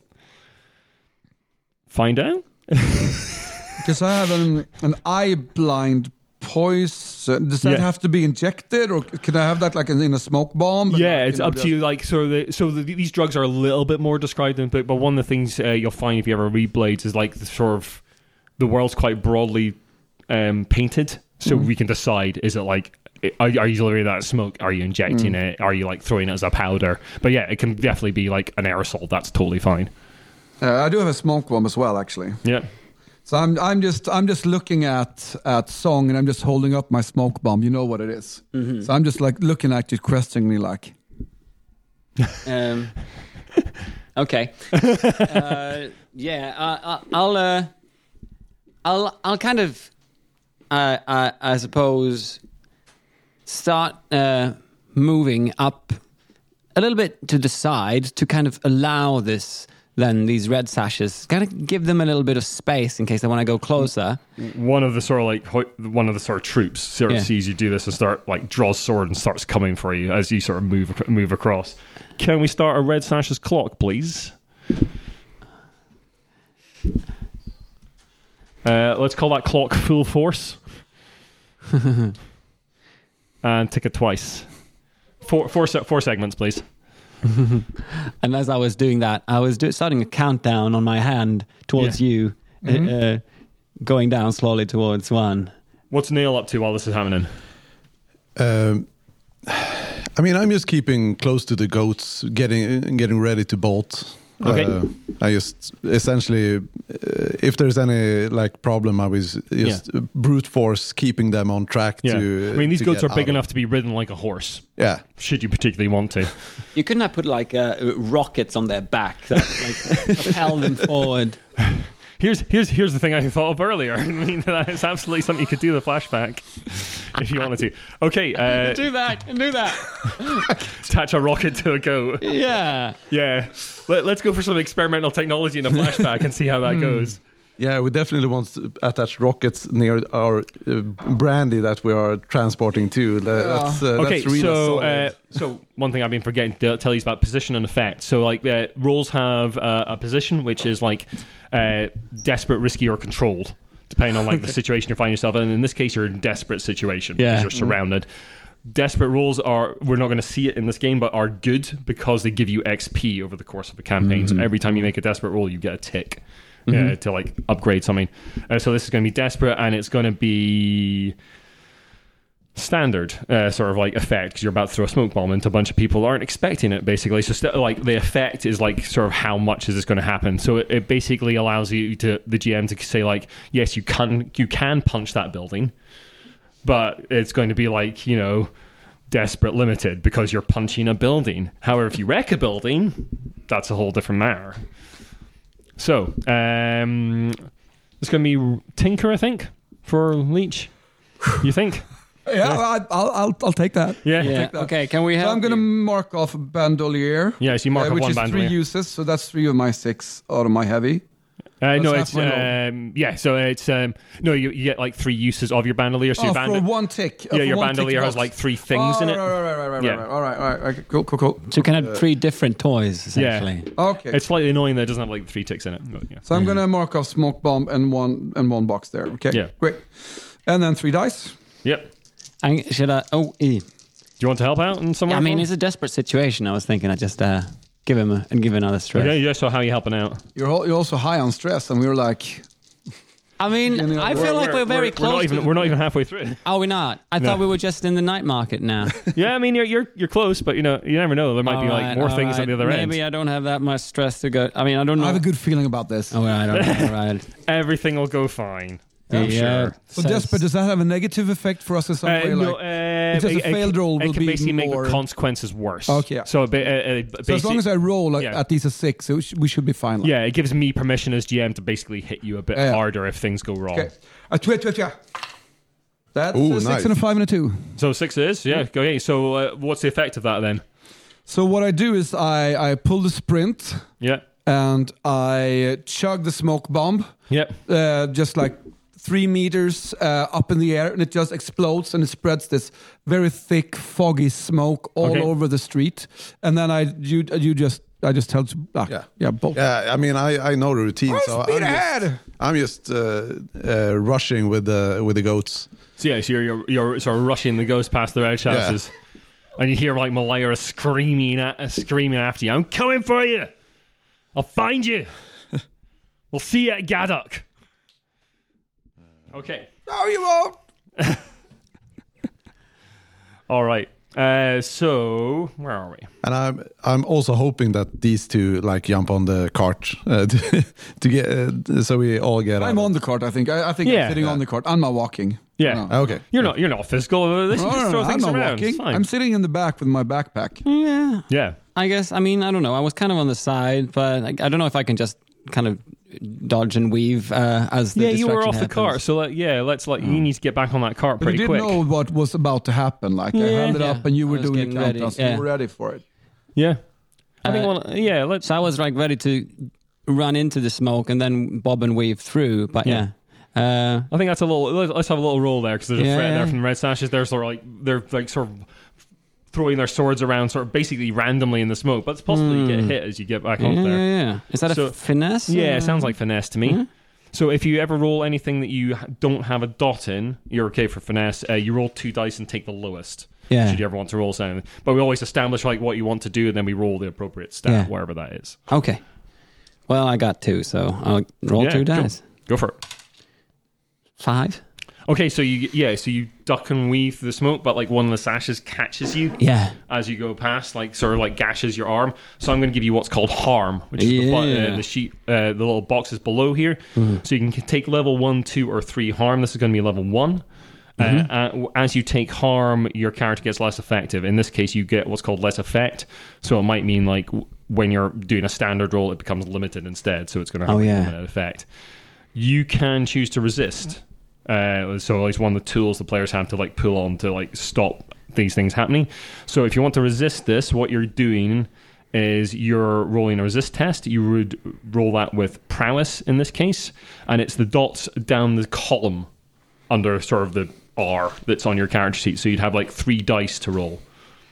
find out. Because I have an an eye blind poison. Does that Yeah. have to be injected, or can I have that like in, in a smoke bomb? And, Yeah, like, it's you know, up to you. Like, so the so the, these drugs are a little bit more described in the book, but one of the things uh, you'll find if you ever read Blades is like the sort of the world's quite broadly um, painted, so Mm. we can decide: is it like are, are you delivering that smoke? Are you injecting Mm. it? Are you like throwing it as a powder? But yeah, it can definitely be like an aerosol. That's totally fine. Uh, I do have a smoke bomb as well, actually. Yeah. So I'm I'm just I'm just looking at at Song, and I'm just holding up my smoke bomb. You know what it is. Mm-hmm. So I'm just like looking at you, questioning me, like. Um, okay. uh, yeah, uh, I'll, uh, I'll, I'll kind of, uh, uh, I suppose, start uh, moving up a little bit to the side to kind of allow this. Then these red sashes, kind of give them a little bit of space in case they want to go closer. One of the sort of like ho- one of the sort of troops sort of Yeah. sees you do this and start like draws sword and starts coming for you as you sort of move ac- move across. Can we start a red sash's clock, please? Uh, let's call that clock full force, and tick it twice. Four four se- four segments, please. And as I was doing that, I was do- starting a countdown on my hand towards Yeah. you, uh, uh, going down slowly towards one. What's Neil up to while this is happening? Um, I mean, I'm just keeping close to the goats, getting getting ready to bolt. Okay. Uh, I just essentially, uh, if there's any like problem, I was just brute force keeping them on track. Yeah, To, I mean these to goats get are big out of- enough to be ridden like a horse. Yeah. Should you particularly want to? You couldn't have put like uh, rockets on their back that like propel them forward. Here's here's here's the thing I thought of earlier. I mean, that is absolutely something you could do the flashback if you wanted to. Okay, uh, Do that, do that. attach a rocket to a goat. Yeah. Yeah, Let, let's go for some experimental technology in a flashback and see how that goes. Yeah, we definitely want to attach rockets near our uh, brandy that we are transporting to. That- That's, uh, Okay, that's really so solid. uh, so one thing I've been forgetting to tell you is about position and effect. So like uh, roles have uh, a position which is like uh, desperate, risky, or controlled, depending on like the situation you find yourself in. And in this case, you're in a desperate situation because Yeah. you're surrounded. Desperate roles are, we're not going to see it in this game, but are good because they give you X P over the course of a campaign. So every time you make a desperate roll, you get a tick uh, to like upgrade something. Uh, so this is going to be desperate, and it's going to be standard uh, sort of like effect because you're about to throw a smoke bomb into a bunch of people who aren't expecting it, basically. So st- like the effect is like sort of how much is this going to happen. So it, it basically allows you to the G M to say like, yes, you can you can punch that building, but it's going to be like, you know, desperate limited because you're punching a building. However, if you wreck a building, that's a whole different matter. So um, it's going to be Tinker, I think, for Leech. You think? Yeah, I, I'll I'll I'll take that. Yeah. Yeah. Take that. Okay, can we So help I'm gonna you? mark off bandolier. Yeah, so you mark uh, up which one is bandolier. three uses, so that's three of my six out of my heavy. Uh, no, That's it's half my um, yeah. So it's um, no, you, you get like three uses of your bandolier. So Oh, your for band- one tick. Oh, yeah, for your one bandolier tick has box. like three things oh, in right, it. Right, right, right, right, Yeah. right. All right, all right. Okay, cool, cool, cool. So you can have three different toys, essentially. Okay. It's slightly annoying that it doesn't have like three ticks in it. But, yeah. So I'm gonna mark off smoke bomb and one and one box there. Okay. Yeah. Great. And then three dice. Yep. I, should I? Oh, e. Do you want to help out in some way? I mean, it's a desperate situation. I was thinking I'd just uh, give him a, and give another stress. Okay, yeah. So how are you helping out? You're al- you're also high on stress, and we were like, I mean, I feel like we're, very we're, close. We're not to even. the- We're not even halfway through. Are we not? I No. thought we were just in the night market now. Yeah, I mean, you're you're you're close, but you know, you never know. There might All be like right, more all things right. at the other Maybe end. I don't have that much stress to go. I mean, I don't know. I have a good feeling about this. Oh, I don't know. Right. Everything will go fine. Yeah, I'm sure. So says- desperate, does that have a negative effect for us in some Uh, way? no, Like, uh, it's just a it- it failed can- roll It will can be basically make more- the consequences worse. Okay, yeah. So, ba- uh, uh, so as long as I roll like, yeah. at least a six, it sh- we should be fine. Like. yeah, it gives me permission as G M to basically hit you a bit Yeah. harder if things go wrong. Okay. A twit, twit, yeah. That's Ooh, a six nice. and a five and a two. So six is yeah. Go okay. So uh, what's the effect of that then? So what I do is I, I pull the sprint Yeah. and I chug the smoke bomb, Yep. uh, just like three meters uh, up in the air, and it just explodes and it spreads this very thick, foggy smoke all Okay. over the street. And then I you you just I just tell ah, Yeah. yeah both. Yeah, I mean, I, I know the routine, Oh, so speed I'm ahead! just, I'm just uh, uh, rushing with the with the goats. So yeah, so you're, you're you're sort of rushing the ghost past the red houses, and you hear like Malaya screaming at uh, screaming after you. I'm coming for you. I'll find you. We'll see you at Gaddock. Okay. No, you won't. All right. Uh, so where are we? And I'm I'm also hoping that these two like jump on the cart uh, to, to get uh, so we all get. I'm out. on the cart. I think. I, I think Yeah. I'm sitting on the cart. I'm not walking. Yeah. No. Okay. You're not you're not physical. They should No, just no, throw no, I'm things not around. walking. It's fine. I'm sitting in the back with my backpack. Yeah. yeah. I guess. I mean, I don't know. I was kind of on the side, but I, I don't know if I can just kind of dodge and weave uh, as the Yeah, you were distraction off the happens. cart, so like, yeah, let's like you need to get back on that cart But you pretty didn't quick. know what was about to happen. Like I Yeah. held it Yeah. up, and you I were was doing the getting ready, countdown, so yeah. you were ready for it. Yeah, I think. Uh, Well, yeah, let's. So I was like ready to run into the smoke and then bob and weave through. But yeah, Uh, I think that's a little. Let's let's have a little roll there because there's a Yeah, threat yeah. there from the Red Sashes. They're sort of like they're like sort of throwing their swords around, sort of basically randomly in the smoke. But it's possible you get hit as you get back yeah, up yeah, there. yeah. Is that So- a finesse? Yeah, or- it sounds like finesse to me. Hmm? So if you ever roll anything that you h- don't have a dot in, you're okay for finesse. Uh, you roll two dice and take the lowest. Yeah. Should you ever want to roll something, but we always establish like what you want to do, and then we roll the appropriate stat, Yeah. wherever that is. Okay. Well, I got two, so I'll roll Yeah, two cool. dice. Go for it. Five. Okay, so you yeah, so you duck and weave through the smoke, but like one of the sashes catches you Yeah. as you go past, like sort of like gashes your arm. So I'm going to give you what's called harm, which is the, bu- Yeah. uh, the sheet, uh, the little boxes below here. So you can c- take level one, two, or three harm. This is going to be level one. Uh, uh, as you take harm, your character gets less effective. In this case, you get what's called less effect. So it might mean like w- when you're doing a standard roll, it becomes limited instead. So it's going to have Oh, like, yeah. a limited effect. You can choose to resist. Uh, so it's one of the tools the players have to like pull on to like stop these things happening. So if you want to resist this, what you're doing is you're rolling a resist test. You would roll that with prowess in this case, and it's the dots down the column under sort of the R that's on your character sheet. So you'd have like three dice to roll.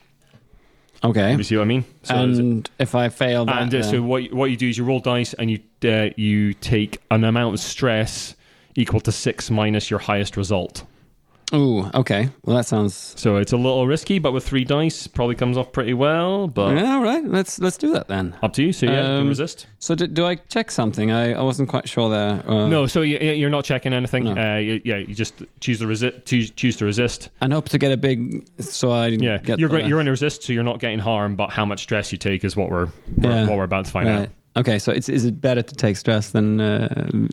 Okay. You see what I mean? So is it- and if I fail that, and uh, uh, so what what you do is you roll dice and you uh, you take an amount of stress equal to six minus your highest result. ooh, okay. Well, that sounds. So it's a little risky, but with three dice, probably comes off pretty well. But Yeah, all right. Let's let's do that then. up to you. So yeah, you can Um, resist. So do, do I check something? I, I wasn't quite sure there. Uh, No, so you, you're not checking anything. No. Uh, you, yeah, you just choose to resist. Choose, choose to resist. And hope to get a big. So I Yeah, get you're the, going, you're going to resist, so you're not getting harm. But how much stress you take is what we're, we're Yeah. what we're about to find right. out. Okay, so it's is it better to take stress than? Uh,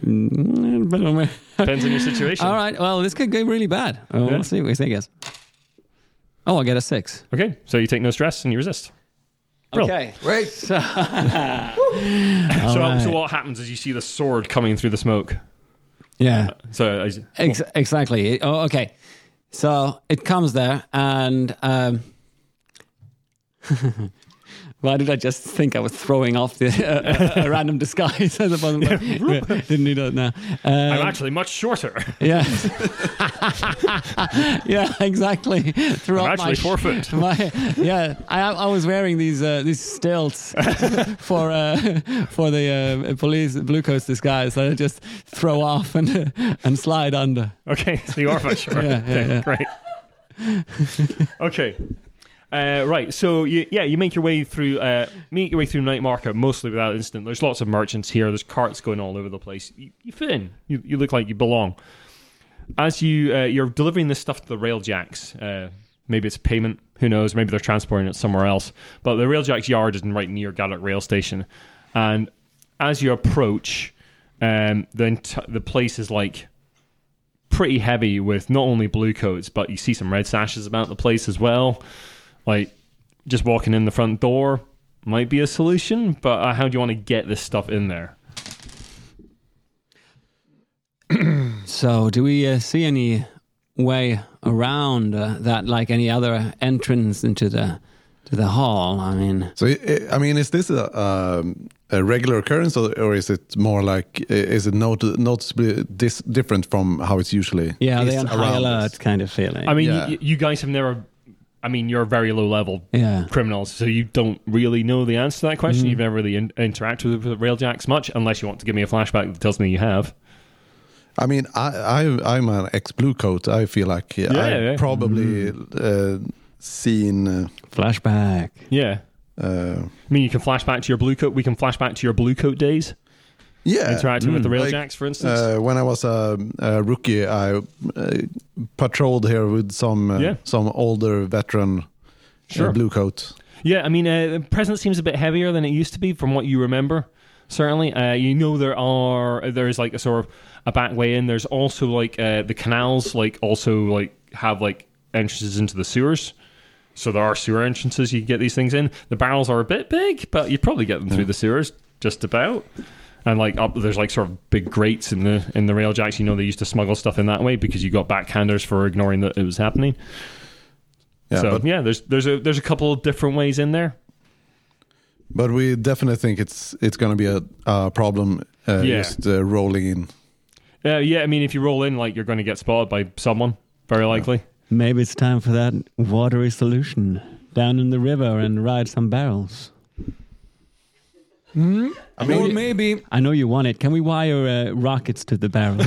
mm, Depends on your situation. all right. Well, this could go really bad. Well, Yeah. We'll see. We'll see. I guess. Oh, I get a six. Okay, so you take no stress and you resist. Brill. Okay. Great. So, right. so what happens is you see the sword coming through the smoke. Yeah. So as, Ex- exactly. Oh, okay. So it comes there, and um, Why did I just think I was throwing off the, uh, a, a random disguise at the bottom? Didn't need that now. Um, I'm actually much shorter. Yeah. Yeah, exactly. Throughout I'm actually my, four foot. My, yeah, I, I was wearing these uh, these stilts for uh, for the uh, police blue coats disguise that I just throw off and and slide under. Okay, so you are much shorter. Yeah, yeah, okay, yeah. Great. Okay. Uh, right, so you, yeah, you make your way through, uh, make your way through Night Market mostly without incident. There's lots of merchants here. There's carts going all over the place. You, you fit in. You, you look like you belong. As you uh, you're delivering this stuff to the Railjacks. Uh, maybe it's payment. Who knows? Maybe they're transporting it somewhere else. But the Railjacks yard is right near Gallic Rail Station, and as you approach, um, then t- the place is like pretty heavy with not only blue coats, but you see some red sashes about the place as well. Like, just walking in the front door might be a solution, but uh, how do you want to get this stuff in there? So, do we uh, see any way around uh, that, like any other entrance into the to the hall? I mean, so I mean, is this a, um, a regular occurrence, or, or is it more like is it not- noticeably dis- different from how it's usually? yeah, they're is on high around alert us? kind of feeling. I mean, Yeah. y- you guys have never... I mean, you're very low-level yeah. criminals, so you don't really know the answer to that question. Mm. You've never really in- interacted with the Railjacks much, unless you want to give me a flashback that tells me you have. I mean, I, I I'm an ex-blue coat. I feel like Yeah, I've yeah. probably uh, seen. Uh, Flashback. Yeah. uh, I mean, you can flash back to your blue coat. We can flash back to your blue coat days. yeah, Interacting with the Like, Railjacks, for instance. Uh, when I was a, a rookie, I uh, patrolled here with some uh, Yeah. some older veteran Sure. uh, blue coat. Yeah, I mean, uh, the present seems a bit heavier than it used to be from what you remember. Certainly, uh, you know there are there's like a sort of a back way in. There's also like uh, the canals, like also like have like entrances into the sewers. So there are sewer entrances you can get these things in. The barrels are a bit big, but you probably get them through the sewers just about. And like up, there's like sort of big grates in the in the Railjacks. You know, they used to smuggle stuff in that way because you got backhanders for ignoring that it was happening. Yeah, so but, yeah, there's there's a there's a couple of different ways in there. but we definitely think it's it's going to be a, a problem. Uh, Yeah. Just uh, rolling in. Uh, yeah, I mean, if you roll in, like you're going to get spotted by someone, very likely. Maybe it's time for that watery solution down in the river and ride some barrels. Hmm? I mean, or maybe I know you want it. Can we wire uh, rockets to the barrels?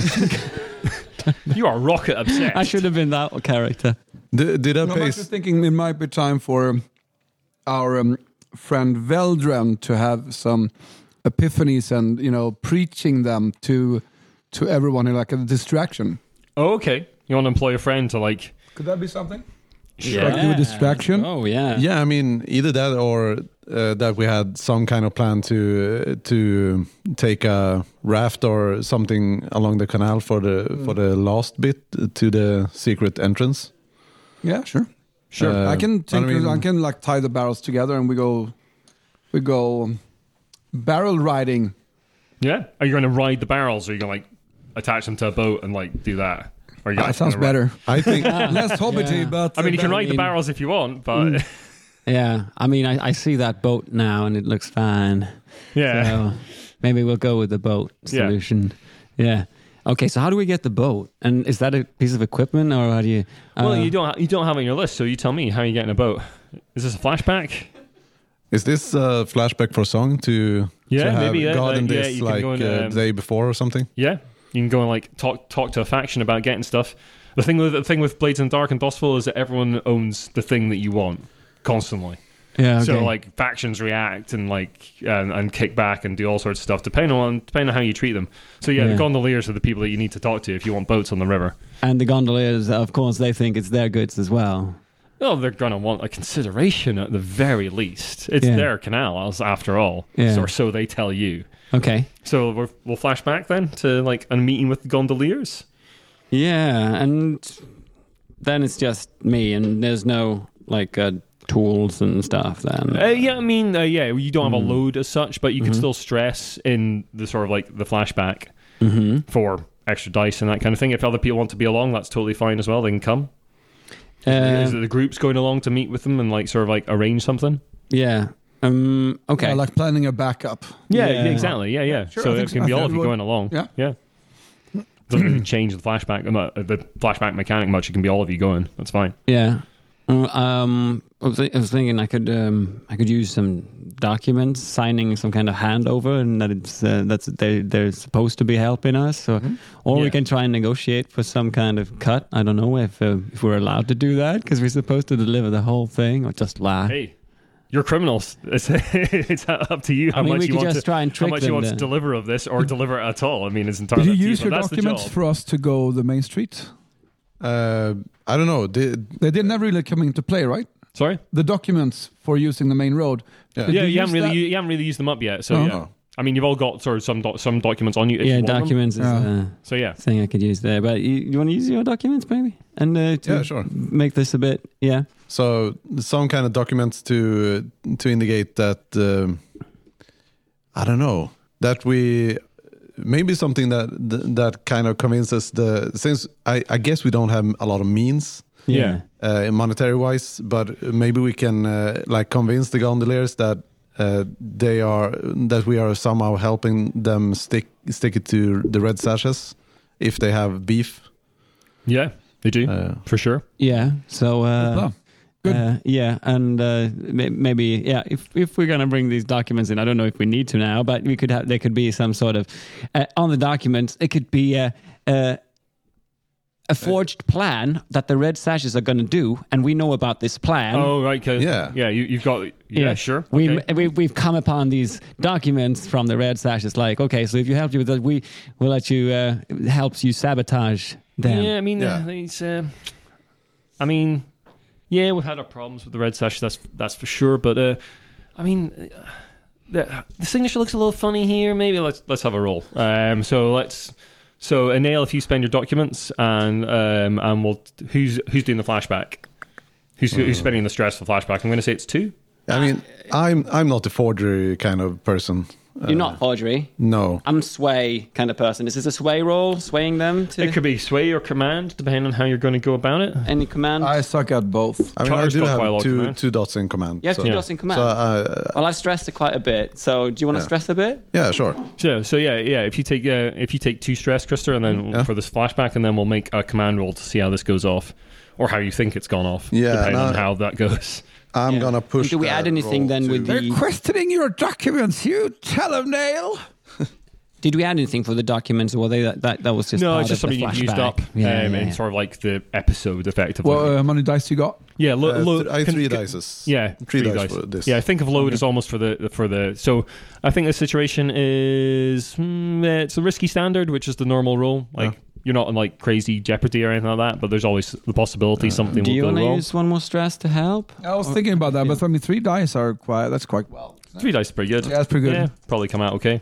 You are rocket obsessed. I should have been that character. did, did I I'm pay? actually thinking it might be time for our um, friend Veldren to have some epiphanies and, you know, preaching them to to everyone in like a distraction. Oh, okay. You want to employ a friend to like... Could that be something? Yeah. Like do a distraction? Oh, yeah. Yeah, I mean, either that or uh, that we had some kind of plan to uh, to take a raft or something along the canal for the Mm. for the last bit to the secret entrance. Yeah, sure. Sure. Uh, I can think I mean- I can like tie the barrels together and we go we go barrel riding. Yeah? Are you going to ride the barrels, or are you going to like attach them to a boat and like do that? Or are you That actually sounds gonna ride- better. I think Less hobbity, Yeah. but I mean, you can uh, ride the mean- barrels if you want, but Yeah. I mean, I, I see that boat now and it looks fine. yeah. So maybe we'll go with the boat Yeah. solution. Yeah. Okay, so how do we get the boat? And is that a piece of equipment or how do you... Uh, Well, you don't ha- you don't have it on your list, so you tell me how you get in a boat. Is this a flashback? is this a flashback for song to Yeah, to have maybe, yeah, gotten like, yeah, this you can like go and, uh, um, the day before or something? Yeah, you can go and like talk talk to a faction about getting stuff. The thing with the thing with Blades in the Dark and Dustful is that everyone owns the thing that you want constantly. Yeah, okay. So like factions react and like and, and kick back and do all sorts of stuff depending on depending on how you treat them. So yeah, Yeah. the gondoliers are the people that you need to talk to if you want boats on the river. And the gondoliers, of course, they think it's their goods as well. Well, they're going to want a consideration at the very least. It's Yeah. their canals after all, Yeah. so, or so they tell you. Okay. So we're, we'll flash back then to like a meeting with the gondoliers. Yeah, and then it's just me, and there's no like uh, tools and stuff. Then Uh, yeah, I mean, uh, yeah, you don't have a Mm. load as such, but you can Mhm. still stress in the sort of like the flashback mm-hmm. for extra dice and that kind of thing. If other people want to be along, that's totally fine as well. They can come. uh, Is it the groups going along to meet with them and like sort of like arrange something? yeah. Um, okay. Yeah, like planning a backup. Yeah, Yeah. exactly. Yeah, yeah. Sure, so I it think can so. be I all think of you it would- going along. Yeah. Yeah. Doesn't really change the flashback uh, the flashback mechanic much. It can be all of you going. That's fine. Yeah. Uh, Um, I was, th- I was thinking I could um, I could use some documents, signing some kind of handover, and that it's uh, that's they they're supposed to be helping us, so, or we Yeah. can try and negotiate for some kind of cut. I don't know if uh, if we're allowed to do that because we're supposed to deliver the whole thing or just lie. Hey, you're criminals. It's, it's up to you how I mean, much we you could want just to try and how trick much you them want to then. deliver of this or deliver it at all. I mean, it's Did entirely you up to you. use But your that's the documents job. for us to go the main street? Uh, I don't know. Did, They did never really come into play, right? Sorry. The documents for using the main road. Yeah. Did Yeah, you you haven't use really that? you, you haven't really used them up yet. So Oh. yeah, I mean, you've all got sort of some doc, some documents on you. If Yeah, you want them. documents is Yeah. a So yeah, thing I could use there. But you, you want to use your documents, maybe, and uh, to Yeah, sure. make this a bit, yeah. So some kind of documents to to indicate that um, I don't know that we maybe something that that kind of convinces the since I, I guess we don't have a lot of means Yeah. uh, monetary wise, but maybe we can uh, like convince the gondoliers that uh, they are that we are somehow helping them stick stick it to the red sashes if they have beef. yeah, they do Uh, for sure. Yeah. So uh, Oh, good. Uh, yeah, and uh, may- maybe yeah. If if we're gonna bring these documents in, I don't know if we need to now, but we could have. There could be some sort of uh, on the documents. It could be a. Uh, a forged plan that the red sashes are going to do, and we know about this plan. Oh right, 'cause- Yeah. yeah. You, you've got yeah, sure. We, okay. we, we've come upon these documents from the red sashes. Like, okay, so if you help you with that, we will let you uh, helps you sabotage them. Yeah, I mean, Yeah. uh, these. Uh, I mean, yeah, we've had our problems with the red sash. That's that's for sure. But uh, I mean, uh, the, the signature looks a little funny here. Maybe let's let's have a roll. Um, so let's. So, Anail, if you spend your documents, and um, and we'll who's who's doing the flashback? Who's who's spending the stress for flashback? I'm going to say it's two. I mean, I'm I'm not a forgery kind of person. You're not forgery. No. I'm sway kind of person. Is this a sway roll, swaying them to It could be sway or command, depending on how you're going to go about it. any command? I suck at both. I mean, Charter's I do got quite a lot have of two command. two dots in command. you have so, two Yeah. dots in command. So uh, well, I've stressed it quite a bit. So, do you want to Yeah. stress a bit? yeah, sure. So, so yeah, yeah. If you take uh, if you take two stress, Krister, and then Yeah. for this flashback, and then we'll make a command roll to see how this goes off, or how you think it's gone off, Yeah, depending on no- how that goes. I'm Yeah. gonna push. And do we the add anything roll then to- with the- They're questioning your documents. You tell them, Nail. Did we add anything for the documents, or were they that that, that was just No, part it's just of the something you've used flashback? up, Yeah, um, yeah, in yeah. sort of like the episode, effectively. Well, uh, how many dice you got? yeah, lo- Uh, lo- th- I can- three can- dices. Yeah, three, dice, for this. Yeah, I think of load as almost for the for the. So I think the situation is hmm, it's a risky standard, which is the normal roll. Like Yeah. you're not in like crazy jeopardy or anything like that, but there's always the possibility something Do you will want go to wrong. use one more stress to help? I was thinking about that, but I mean, three dice are quite. That's quite well. Three dice is pretty good. Yeah, that's pretty good. Yeah, probably come out okay.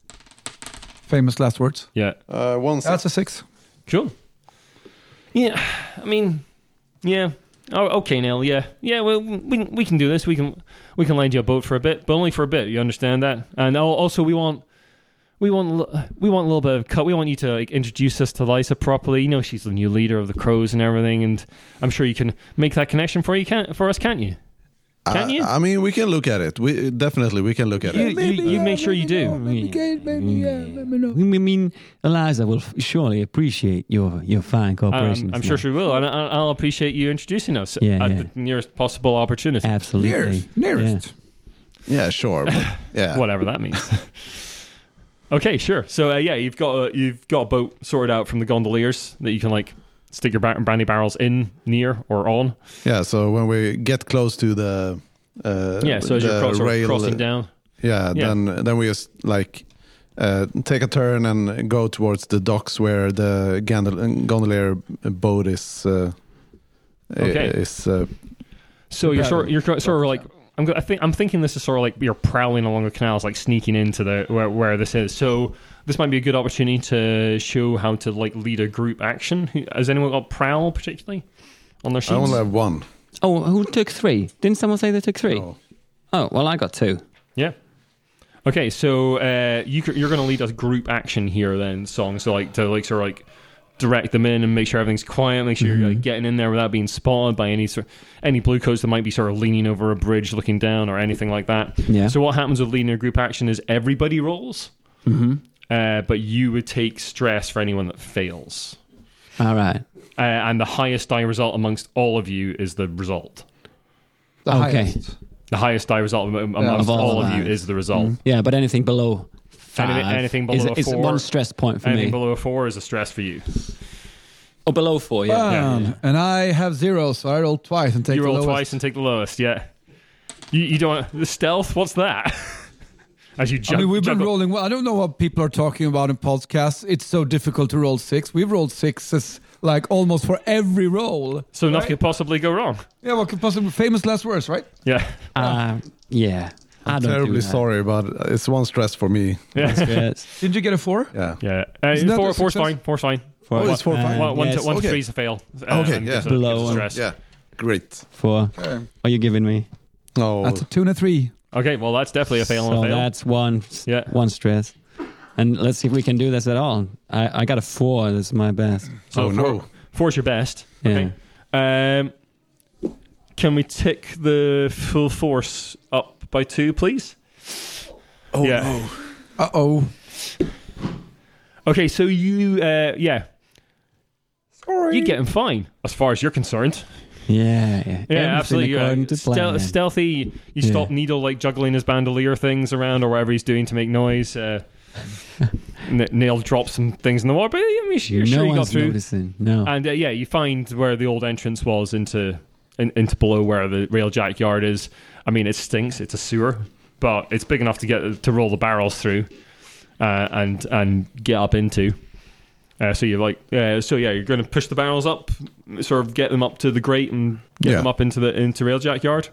Famous last words. Yeah, Uh, one six. That's a six. cool. Yeah, I mean, yeah. Oh, okay, Neil. Yeah, yeah. Well, we can, we can do this. We can we can lend you a boat for a bit, but only for a bit. You understand that? And al- also, we want we want a li- we want a little bit of cut. We want you to like introduce us to Lysa properly. You know, she's the new leader of the Crows and everything, and I'm sure you can make that connection for you, can for us, can't you? Can't I, you? I mean, we can look at it. We definitely we can look at You, it. you, you make sure you do. Maybe, Kate, maybe, yeah, let me know. I mean, Eliza will f- surely appreciate your your fine cooperation. Um, I'm sure she will, and I- I'll appreciate you introducing us Yeah, at yeah. the nearest possible opportunity, Absolutely. Nearest. Nearest. Yeah, sure. But, yeah. whatever that means. Okay, sure. So uh, yeah, you've got a, you've got a boat sorted out from the gondoliers that you can like stick your bar- brandy barrels in, near, or on. Yeah. So when we get close to the uh, Yeah. So as the you're cross- sort of rail, crossing down. yeah, Yeah. then then we just like uh, take a turn and go towards the docks where the gondol- gondolier boat is. Uh, Okay. Is uh, So you're sort you're sort of like Yeah. I'm go- I think I'm thinking this is sort of like you're prowling along the canals, like sneaking into the where, where this is. So this might be a good opportunity to show how to like lead a group action. Who- Has anyone got prowl particularly on their I sheets? only have one. Oh, who took three? Didn't someone say they took three? No. Oh, well, I got two. Yeah. Okay, so uh, you, c- you're going to lead a group action here then, Song. So like to like sort of like direct them in and make sure everything's quiet, make sure mm-hmm. you're like, getting in there without being spotted by any sort any blue coats that might be sort of leaning over a bridge looking down or anything like that. Yeah. So what happens with linear group action is everybody rolls, mm-hmm. uh, but you would take stress for anyone that fails. All right. Uh, and the highest die result amongst all of you is the result. The okay. highest. The highest die result amongst yeah, all, all of you is the result. Mm-hmm. Yeah, but anything below five anything, anything below is, a is four, one stress point for anything me. below a four is a stress for you. Oh, below four, yeah. Um, yeah. And I have zero, so I roll twice and take you the roll lowest. twice and take the lowest, yeah. You, you don't... The stealth, what's that? As you jump... I mean, we've juggle. been rolling well. I don't know what people are talking about in podcasts. It's so difficult to roll six. We've rolled sixes like almost for every roll. So right? nothing could possibly go wrong. Yeah, what could possibly... Famous last words, right? Yeah. Uh, yeah. I I'm don't terribly do that. sorry, but it's one stress for me. Yeah. Stress. Did you get a four? Yeah. Yeah. Uh, Isn't that four, a four's success? fine. Four's fine. Four. Oh, it's four, Uh, fine. One, one, yes. to, one Okay. to three's a fail. Uh, Okay, and yeah. gives a- Below gives a one. stress. Yeah. Great. Four. Okay. What are you giving me? Oh, That's a two and a three. Okay, well, that's definitely a fail so and a fail. that's one, Yeah. one stress. And let's see if we can do this at all. I, I got a four. That's my best. So oh four, no. Four's your best. Yeah. Okay. Um, can we tick the full force up by two, please? Oh Yeah. no. Uh-oh. Okay, so you, uh, yeah, Sorry. you're getting fine as far as you're concerned. Yeah, yeah. Yeah, Everything absolutely. Yeah. according to Stel- plan. stealthy. You Yeah. stop Needle like juggling his bandolier things around or whatever he's doing to make noise. Uh, N- Nail drops some things in the water, but I mean, you're no sure you got one's through. noticing. No. And uh, yeah, you find where the old entrance was into in, into below where the railjack yard is. I mean, it stinks. It's a sewer, but it's big enough to get to roll the barrels through uh, and and get up into. Uh, so you're like, uh, so yeah, you're going to push the barrels up, sort of get them up to the grate and get Yeah. them up into the into railjack yard.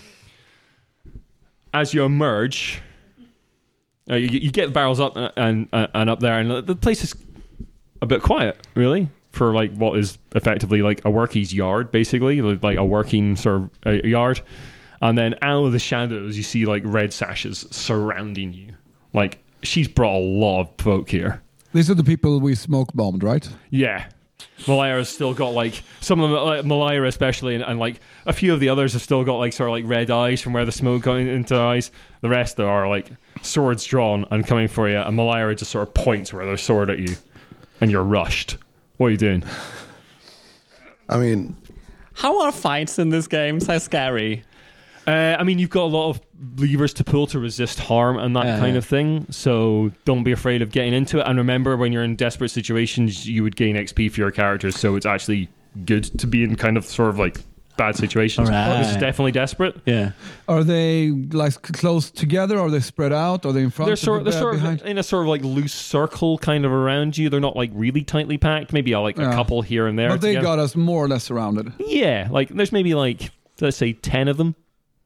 As you emerge, uh, you, you get the barrels up and, and and up there, and the place is a bit quiet, really, for like what is effectively like a workie's yard, basically, like a working sort of uh, yard. And then out of the shadows, you see like red sashes surrounding you. Like she's brought a lot of folk here. These are the people we smoke bombed, right? Yeah. Malira's still got like some of them, like Malira especially, and, and like a few of the others have still got like sort of like red eyes from where the smoke going into their eyes. The rest though are like swords drawn and coming for you, and Malira just sort of points where their sword at you, and you're rushed. What are you doing? I mean, How are fights in this game so scary? Uh, I mean, you've got a lot of levers to pull to resist harm and that Uh. kind of thing. So don't be afraid of getting into it. And remember, when you're in desperate situations, you would gain X P for your characters. So it's actually good to be in kind of sort of like bad situations. Alright. This is definitely desperate. Yeah. Are they like c- close together? Are they spread out? Are they in front? They're of sort, the they're back, sort behind? of in a sort of like loose circle kind of around you. They're not like really tightly packed. Maybe uh, like a Yeah. couple here and there. But they together. got us more or less surrounded. Yeah, like there's maybe like, let's say ten of them.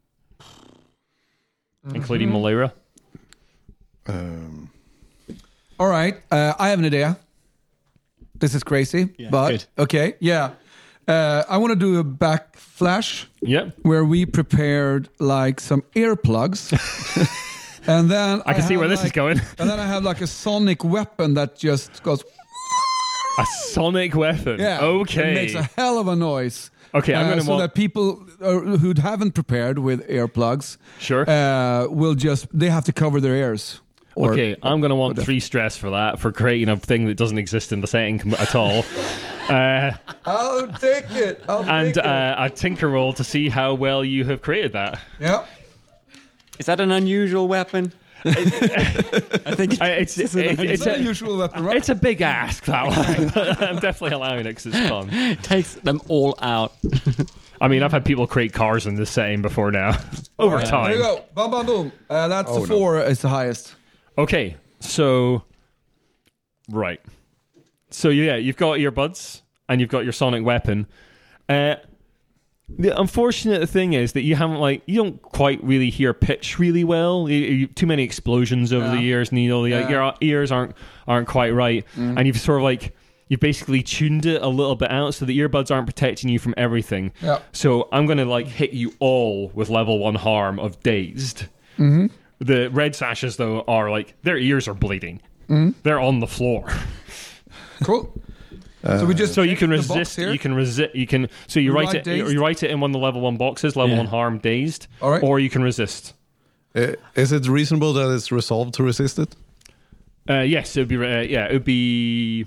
Including Malira. um, All right, uh, I have an idea. This is crazy, Yeah, but good. okay, yeah. Uh, I want to do a backflash Yep. where we prepared like some earplugs, and then I can see have, where this like- is going. And then I have like a sonic weapon that just goes. A sonic weapon. Yeah. Okay. It makes a hell of a noise. Okay, I'm Uh, gonna so want- that people uh, who haven't prepared with earplugs, Sure. uh, will just they have to cover their ears. Or, Okay, I'm going to want whatever. three stress for that, for creating a thing that doesn't exist in the setting com- at all. uh, I'll take it. I'll and take it. uh, a tinker roll to see how well you have created that. Yeah. Is that an unusual weapon? I think Uh, it's, It's it's, an it's, It's a, a usual weapon, right? it's a big ask, that one. I'm definitely allowing it because it's fun. it takes them all out. I mean, I've had people create cars in this setting before now. Over There you time. go. Bam, bam, boom. Uh, that's Oh, the no. four. Is the highest. Okay, so... Right. So, yeah, you've got earbuds, and you've got your sonic weapon. Uh... The unfortunate thing is that you haven't like you don't quite really hear pitch really well. You, you, too many explosions over Yeah. the years, and you know, like, Yeah. your ears aren't aren't quite right, Mm. and you've sort of like you've basically tuned it a little bit out so the earbuds aren't protecting you from everything. Yeah. So I'm gonna like hit you all with level one harm of dazed. Mm-hmm. The red sashes though are like their ears are bleeding. Mm-hmm. They're on the floor. Cool. so we just So you can check the box resist. here? You can resist. You can. So you You write write it. dazed? You write it in one of the level one boxes. Level Yeah. one harm, dazed. All right. Or you can resist. Uh, is it reasonable that it's resolved to resist it? Uh, yes, it would be. Uh, yeah, it would be.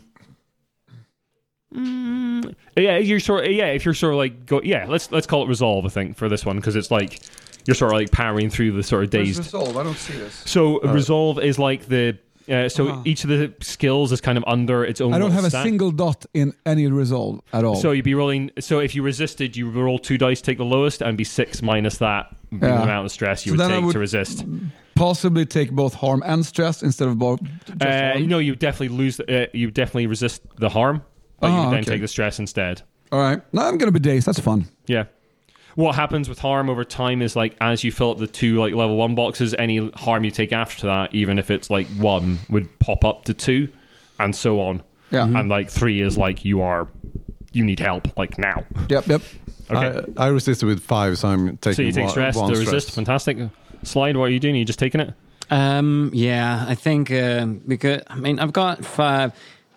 Mm, yeah, you're sort. Of, yeah, if you're sort of like go. Yeah, let's let's call it resolve. I think for this one because it's like you're sort of like powering through the sort of Where's dazed. resolve? I don't see this. So resolve is like the. Uh, so Uh-huh. each of the skills is kind of under its own. I don't little have a stat. single dot in any resolve at all. So you'd be rolling. So if you resisted, you roll two dice, take the lowest, and be six minus that the Yeah. amount of stress you So would then I take would- to resist. possibly take both harm and stress instead of both. Just Uh, harm. you know, you definitely lose. Uh, you definitely resist the harm, but you Ah, would then okay. take the stress instead. All right. No, I'm gonna be dazed. That's fun. Yeah. What happens with harm over time is like as you fill up the two like level one boxes, any harm you take after that, even if it's like one, would pop up to two, and so on. Yeah. And like three is like you are, you need help like now. Yep. Yep. Okay. I, I resisted with five, so I'm taking so you take one, stress one to stress. resist. Fantastic. Slide. What are you doing? Are you just taking it? Um, yeah, I think uh, because I mean I've got five.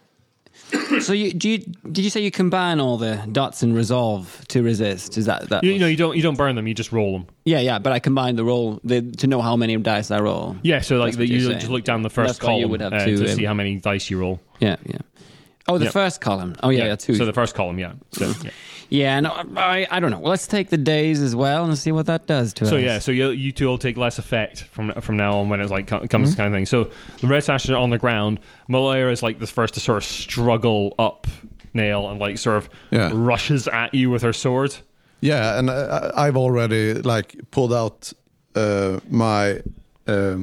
So you, do you did you say you combine all the dots and resolve to resist? Is that that? You, you know, you don't you don't burn them. You just roll them. Yeah, yeah, but I combine the roll the, to know how many dice I roll. Yeah. So like That's the, what you you're just saying. look down the first That's why you column would have uh, to, to um, see how many dice you roll. Yeah, yeah. Oh, the Yep. first column. Oh, yeah, yeah, two. So the first column, yeah. So yeah. yeah, no, I, I don't know. Let's take the days as well and see what that does to So us. yeah, so you, you two will take less effect from from now on when it like co- comes Mm-hmm. to kind of thing. So the red sashes are on the ground. Malaya is like the first to sort of struggle up Nail and like sort of Yeah. rushes at you with her sword. Yeah, and I, I've already like pulled out uh, my. Um,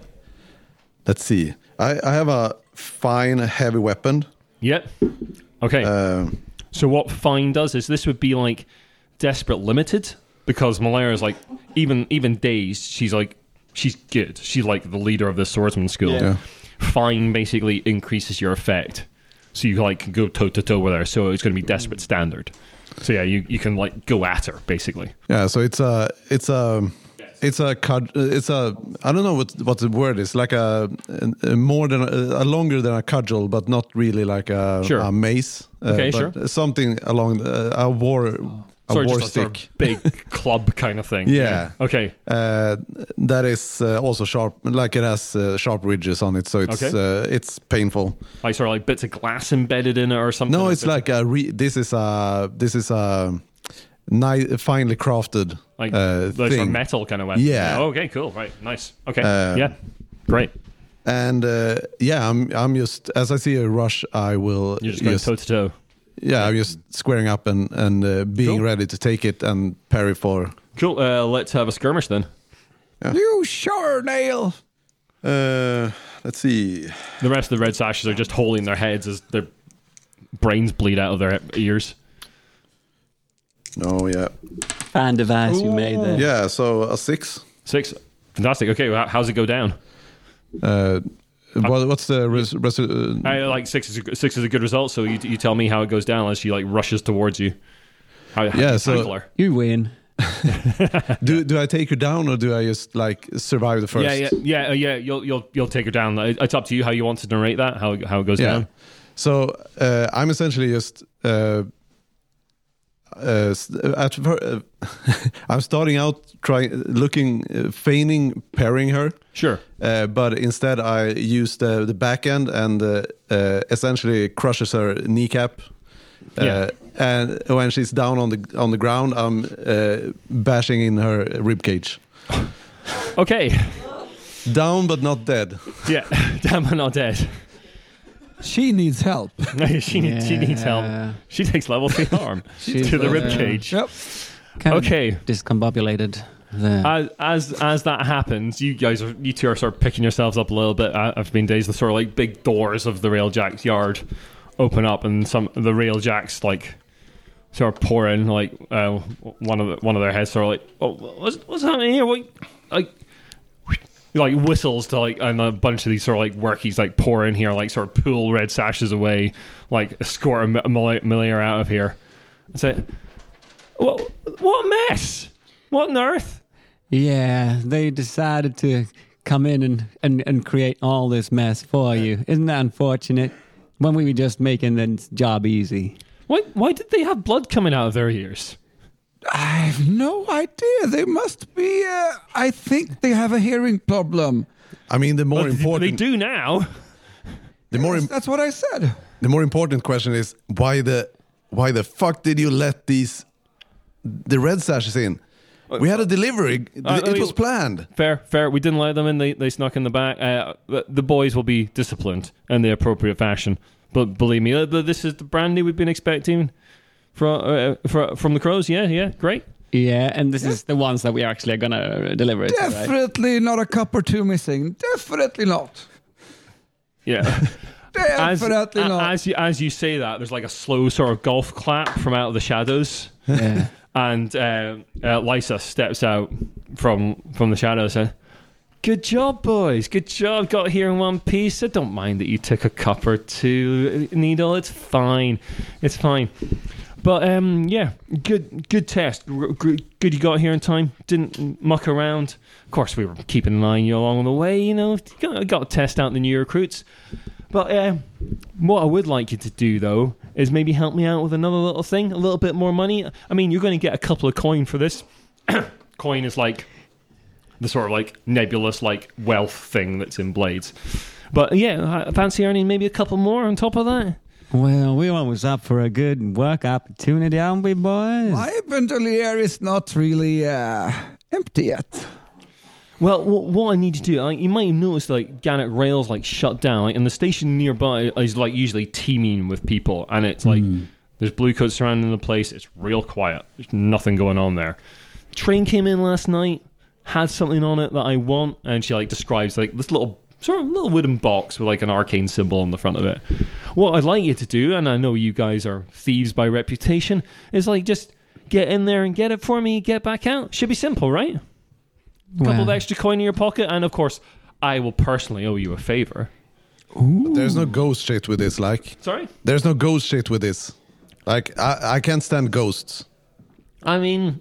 let's see. I, I have a fine heavy weapon. Yep. Okay. Um, so what Fine does is this would be like Desperate Limited because Malaya is like even even dazed. She's like she's good. She's like the leader of the swordsman school. Yeah. Fine basically increases your effect, so you like can go toe to toe with her. So it's going to be Desperate Standard. So yeah, you, you can like go at her basically. yeah, so it's a it's a it's a cud- it's a I don't know what what the word is, like a, a more than a, a longer than a cudgel, but not really like a, Sure. a mace. Uh, Okay, but sure. Something along the, a war a Sort of war just a sort stick. of big club kind of thing. Yeah. Okay. Uh, that is uh, also sharp, like it has uh, sharp ridges on it, so it's Okay. uh, it's painful. Like sort of like bits of glass embedded in it or something. No, or it's bits of- like a re- this is a this is a ni- finely crafted like uh, like sort of thing, metal kind of weapon. Yeah. Oh, okay. Cool. Right. Nice. Okay. Uh, yeah. Great. and uh, yeah, I'm I'm just as I see a rush, I will You're just going just toe to toe. yeah, I'm just squaring up and and uh, being Cool. ready to take it and parry for. Cool. Uh, let's have a skirmish then. You sure, Nail? Uh, let's see. The rest of the red sashes are just holding their heads as their brains bleed out of their ears. No, yeah, Fan device you made there. yeah. So a six. Six. Fantastic. Okay. Well, how's it go down? Uh, what, what's the res- res- uh, I like six is a, six is a good result. So you you tell me how it goes down as she like rushes towards you. How, how Yeah, do you so- tackle her? You win. do do I take her down or do I just like survive the first? Yeah, yeah, yeah, uh, yeah. You'll you'll you'll take her down. It- It's up to you how you want to narrate that. How how it goes Yeah. down. So uh, I'm essentially just uh, uh, s- at fir- uh, I'm starting out trying looking uh, feigning parrying her, Sure. uh, but instead I use the the back end and uh, uh, essentially crushes her kneecap. Uh, Yeah. And when she's down on the on the ground, I'm uh, bashing in her rib cage. Okay. Down but not dead. Yeah. Damn, I'm not dead. She needs help. she needs she needs help. Yeah. She takes level three harm She's, to the rib uh, cage. Yep. Kind of Okay. discombobulated there. As as as that happens, you guys are you two are sort of picking yourselves up a little bit. I- I've been dazed. The sort of like big doors of the Railjack's yard open up, and some the Railjacks like sort of pour in. Like uh, one of the, one of their heads sort of like, oh, what's what's happening here? What, like like whistles to like, and a bunch of these sort of like workies like pour in here, like sort of pull red sashes away, like escort a Malaya out of here. And say, what what mess? What on earth? Yeah, they decided to come in and, and, and create all this mess for you. Isn't that unfortunate? when we were just making the job easy. Why, why did they have blood coming out of their ears? I have no idea. They must be. Uh, I think they have a hearing problem. I mean, the more Well, important, They do now. the more, Yes, im- that's what I said. the more important question is why the, why the fuck did you let these, the red sashes in? We had a delivery. Uh, it I mean- was planned. Fair, fair. We didn't let them in. They, they snuck in the back. Uh, the- the boys will be disciplined in the appropriate fashion. But believe me, uh, this is the brandy we've been expecting from uh, from, from the Crows. Yeah, yeah, great. Yeah, and this is the ones that we actually are gonna deliver it to, right? Definitely not a cup or two missing. Definitely not. Yeah. As, Definitely a- not. as you as you say that, there's like a slow sort of golf clap from out of the shadows, Yeah. and uh, uh, Lysa steps out from from the shadows and, "Good job, boys. Good job. Got here in one piece. I don't mind that you took a cup or two, Needle. It's fine. It's fine." But um, yeah, good good test. R- Good good you got here in time. Didn't muck around. Of course, we were keeping an eye on you along the way. You know, got, got to test out the new recruits. But uh, what I would like you to do, though, is maybe help me out with another little thing, a little bit more money. I mean, you're going to get a couple of coin for this. Coin is like the sort of like nebulous like wealth thing that's in Blades. But yeah, I fancy earning maybe a couple more on top of that. Well, we always up for a good work opportunity, aren't we, boys? My inventory here is not really uh, empty yet. Well, what, what I need to do, like, you might have noticed, like, Gannett Rail's, like, shut down, like, and the station nearby is, like, usually teeming with people, and it's, like, there's blue coats surrounding the place, it's real quiet, there's nothing going on there. Train came in last night, had something on it that I want, and she, like, describes, like, this little, sort of little wooden box with, like, an arcane symbol on the front of it. What I'd like you to do, and I know you guys are thieves by reputation, is, like, just get in there and get it for me, get back out. Should be simple, right? A couple Well. of extra coin in your pocket, and of course, I will personally owe you a favor. But there's no ghost shit with this. Like, Sorry? there's no ghost shit with this. Like, I, I can't stand ghosts. I mean,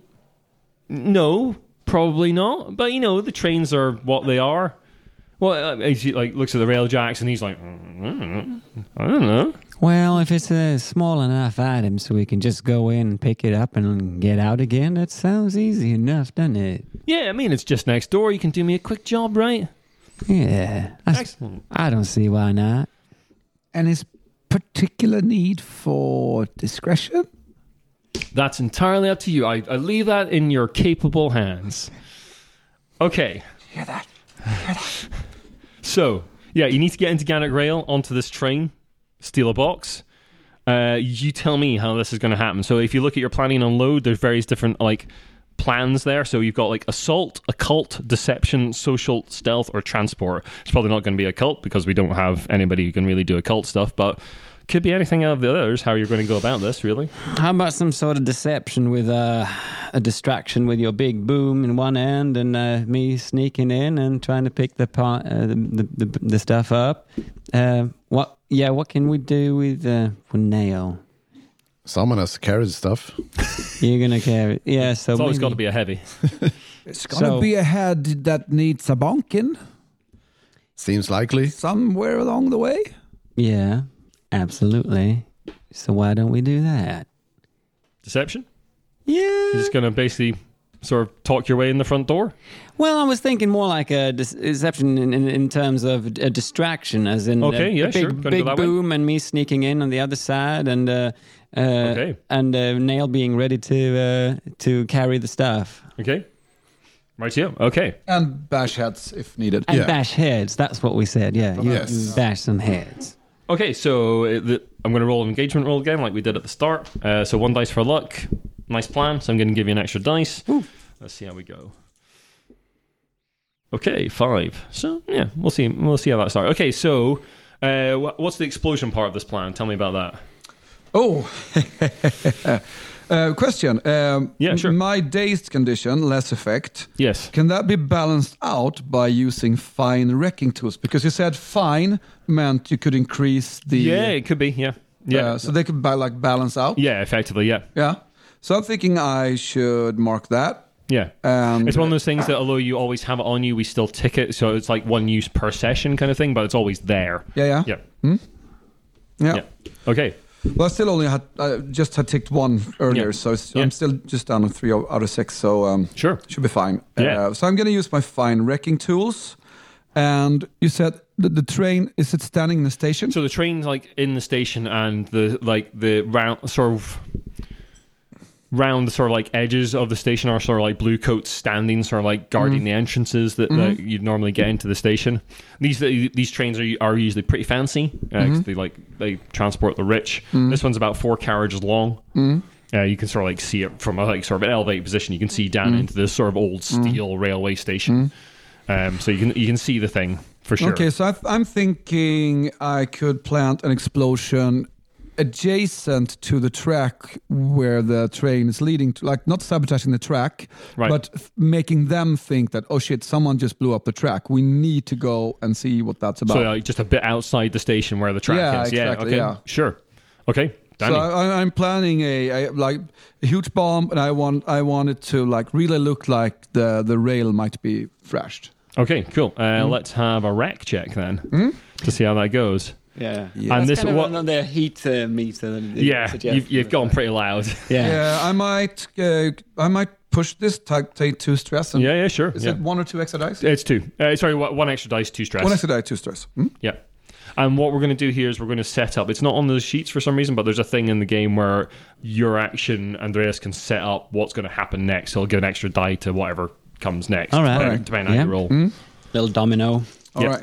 no, probably not. But you know, the trains are what they are. Well, uh, he like looks at the rail jacks, and he's like, mm, I don't know. Well, if it's a small enough item so we can just go in and pick it up and get out again, that sounds easy enough, doesn't it? Yeah, I mean, it's just next door. You can do me a quick job, right? Yeah. I, s- Excellent. I don't see why not. And his particular need for discretion? That's entirely up to you. I, I leave that in your capable hands. Okay. Hear that? So, yeah, you need to get into Gannett Rail onto this train, steal a box. Uh, you tell me how this is going to happen. So, if you look at your planning on load, there's various different like plans there. So, you've got like assault, occult, deception, social, stealth, or transport. It's probably not going to be occult because we don't have anybody who can really do occult stuff, but could be anything out of the others. How you're going to go about this, really? How about some sort of deception with uh, a distraction with your big boom in one end and uh, me sneaking in and trying to pick the part, uh, the, the, the the stuff up? Uh, what? Yeah, what can we do with uh, with Nail? Someone has carried stuff. You're gonna carry? Yeah, so It's always maybe- got to be a heavy. It's gonna So- be a head that needs a bonkin Seems likely. somewhere along the way. Yeah, absolutely. So why don't we do that? Deception? Yeah. You're just going to basically sort of talk your way in the front door? Well, I was thinking more like a dis- deception in, in, in terms of a distraction, as in Okay, a, yeah, a big, sure. Gonna go big that way. boom and me sneaking in on the other side, and uh, uh, Okay. and uh, Nail being ready to uh, to carry the stuff Okay. Right here. Okay. And bash heads if needed. and Yeah. bash heads. That's what we said. Yeah, you, Yes. you bash some heads. Okay, so uh, the, I'm going to roll an engagement roll again like we did at the start. Uh, so one dice for luck. Nice plan. So I'm going to give you an extra dice. Let's see how we go. Okay, five. So yeah, we'll see. We'll see how that starts. Okay, so uh, wh- what's the explosion part of this plan? Tell me about that. Oh, uh, question. Um, Yeah, sure. My dazed condition, less effect. Yes. Can that be balanced out by using fine wrecking tools? Because you said fine meant you could increase the. Yeah, it could be. Yeah. Yeah. Uh, so they could ba- like balance out. yeah. Effectively. Yeah. Yeah. So I'm thinking I should mark that. Yeah. And It's one of those things that although you always have it on you, we still tick it. So it's like one use per session kind of thing, but it's always there. Yeah, yeah. Yeah. Yeah. Yeah. Okay. Well, I still only had I just had ticked one earlier, Yeah. so it's, Yeah. I'm still just down on three out of six. So um, Sure. should be fine. Yeah. Uh, so I'm going to use my fine wrecking tools. And you said the, the train, is it standing in the station? So the train's like in the station, and the like the round sort of round the sort of like edges of the station are sort of like blue coats standing, sort of like guarding the entrances that, that you'd normally get into the station. These these trains are are usually pretty fancy. Uh, 'cause they like they transport the rich. This one's about four carriages long. Uh, you can sort of like see it from a like sort of an elevated position. You can see down into this sort of old steel railway station. Um, so you can you can see the thing for sure. Okay, so I've, I'm thinking I could plant an explosion adjacent to the track where the train is leading to, like not sabotaging the track, Right. but f- making them think that, oh shit, someone just blew up the track. We need to go and see what that's about. So like just a bit outside the station where the track Yeah, is. exactly, Yeah. Okay. yeah. Sure. Okay. Danny. So I, I'm planning a, a like a huge bomb, and I want I want it to like really look like the the rail might be thrashed. Okay, cool. Uh, Mm-hmm. Let's have a rec check then to see how that goes. Yeah. Yeah. And That's this kind of what? on the heat uh, meter. that it Yeah, suggests. you've, you've gone pretty loud. Yeah. Yeah, I might uh, I might push this take take two stress. And Yeah, yeah, sure. Is yeah. it one or two extra dice? It's two. Uh, sorry, one one extra dice, two stress. One extra die, two stress. Hmm? Yeah. And what we're going to do here is we're going to set up. It's not on the sheets for some reason, but there's a thing in the game where your action, Andreas, can set up what's going to happen next. So he'll give an extra die to whatever comes next. All right. depending, All right. depending on Yeah. how you roll. Hmm? Little domino All Yep. right.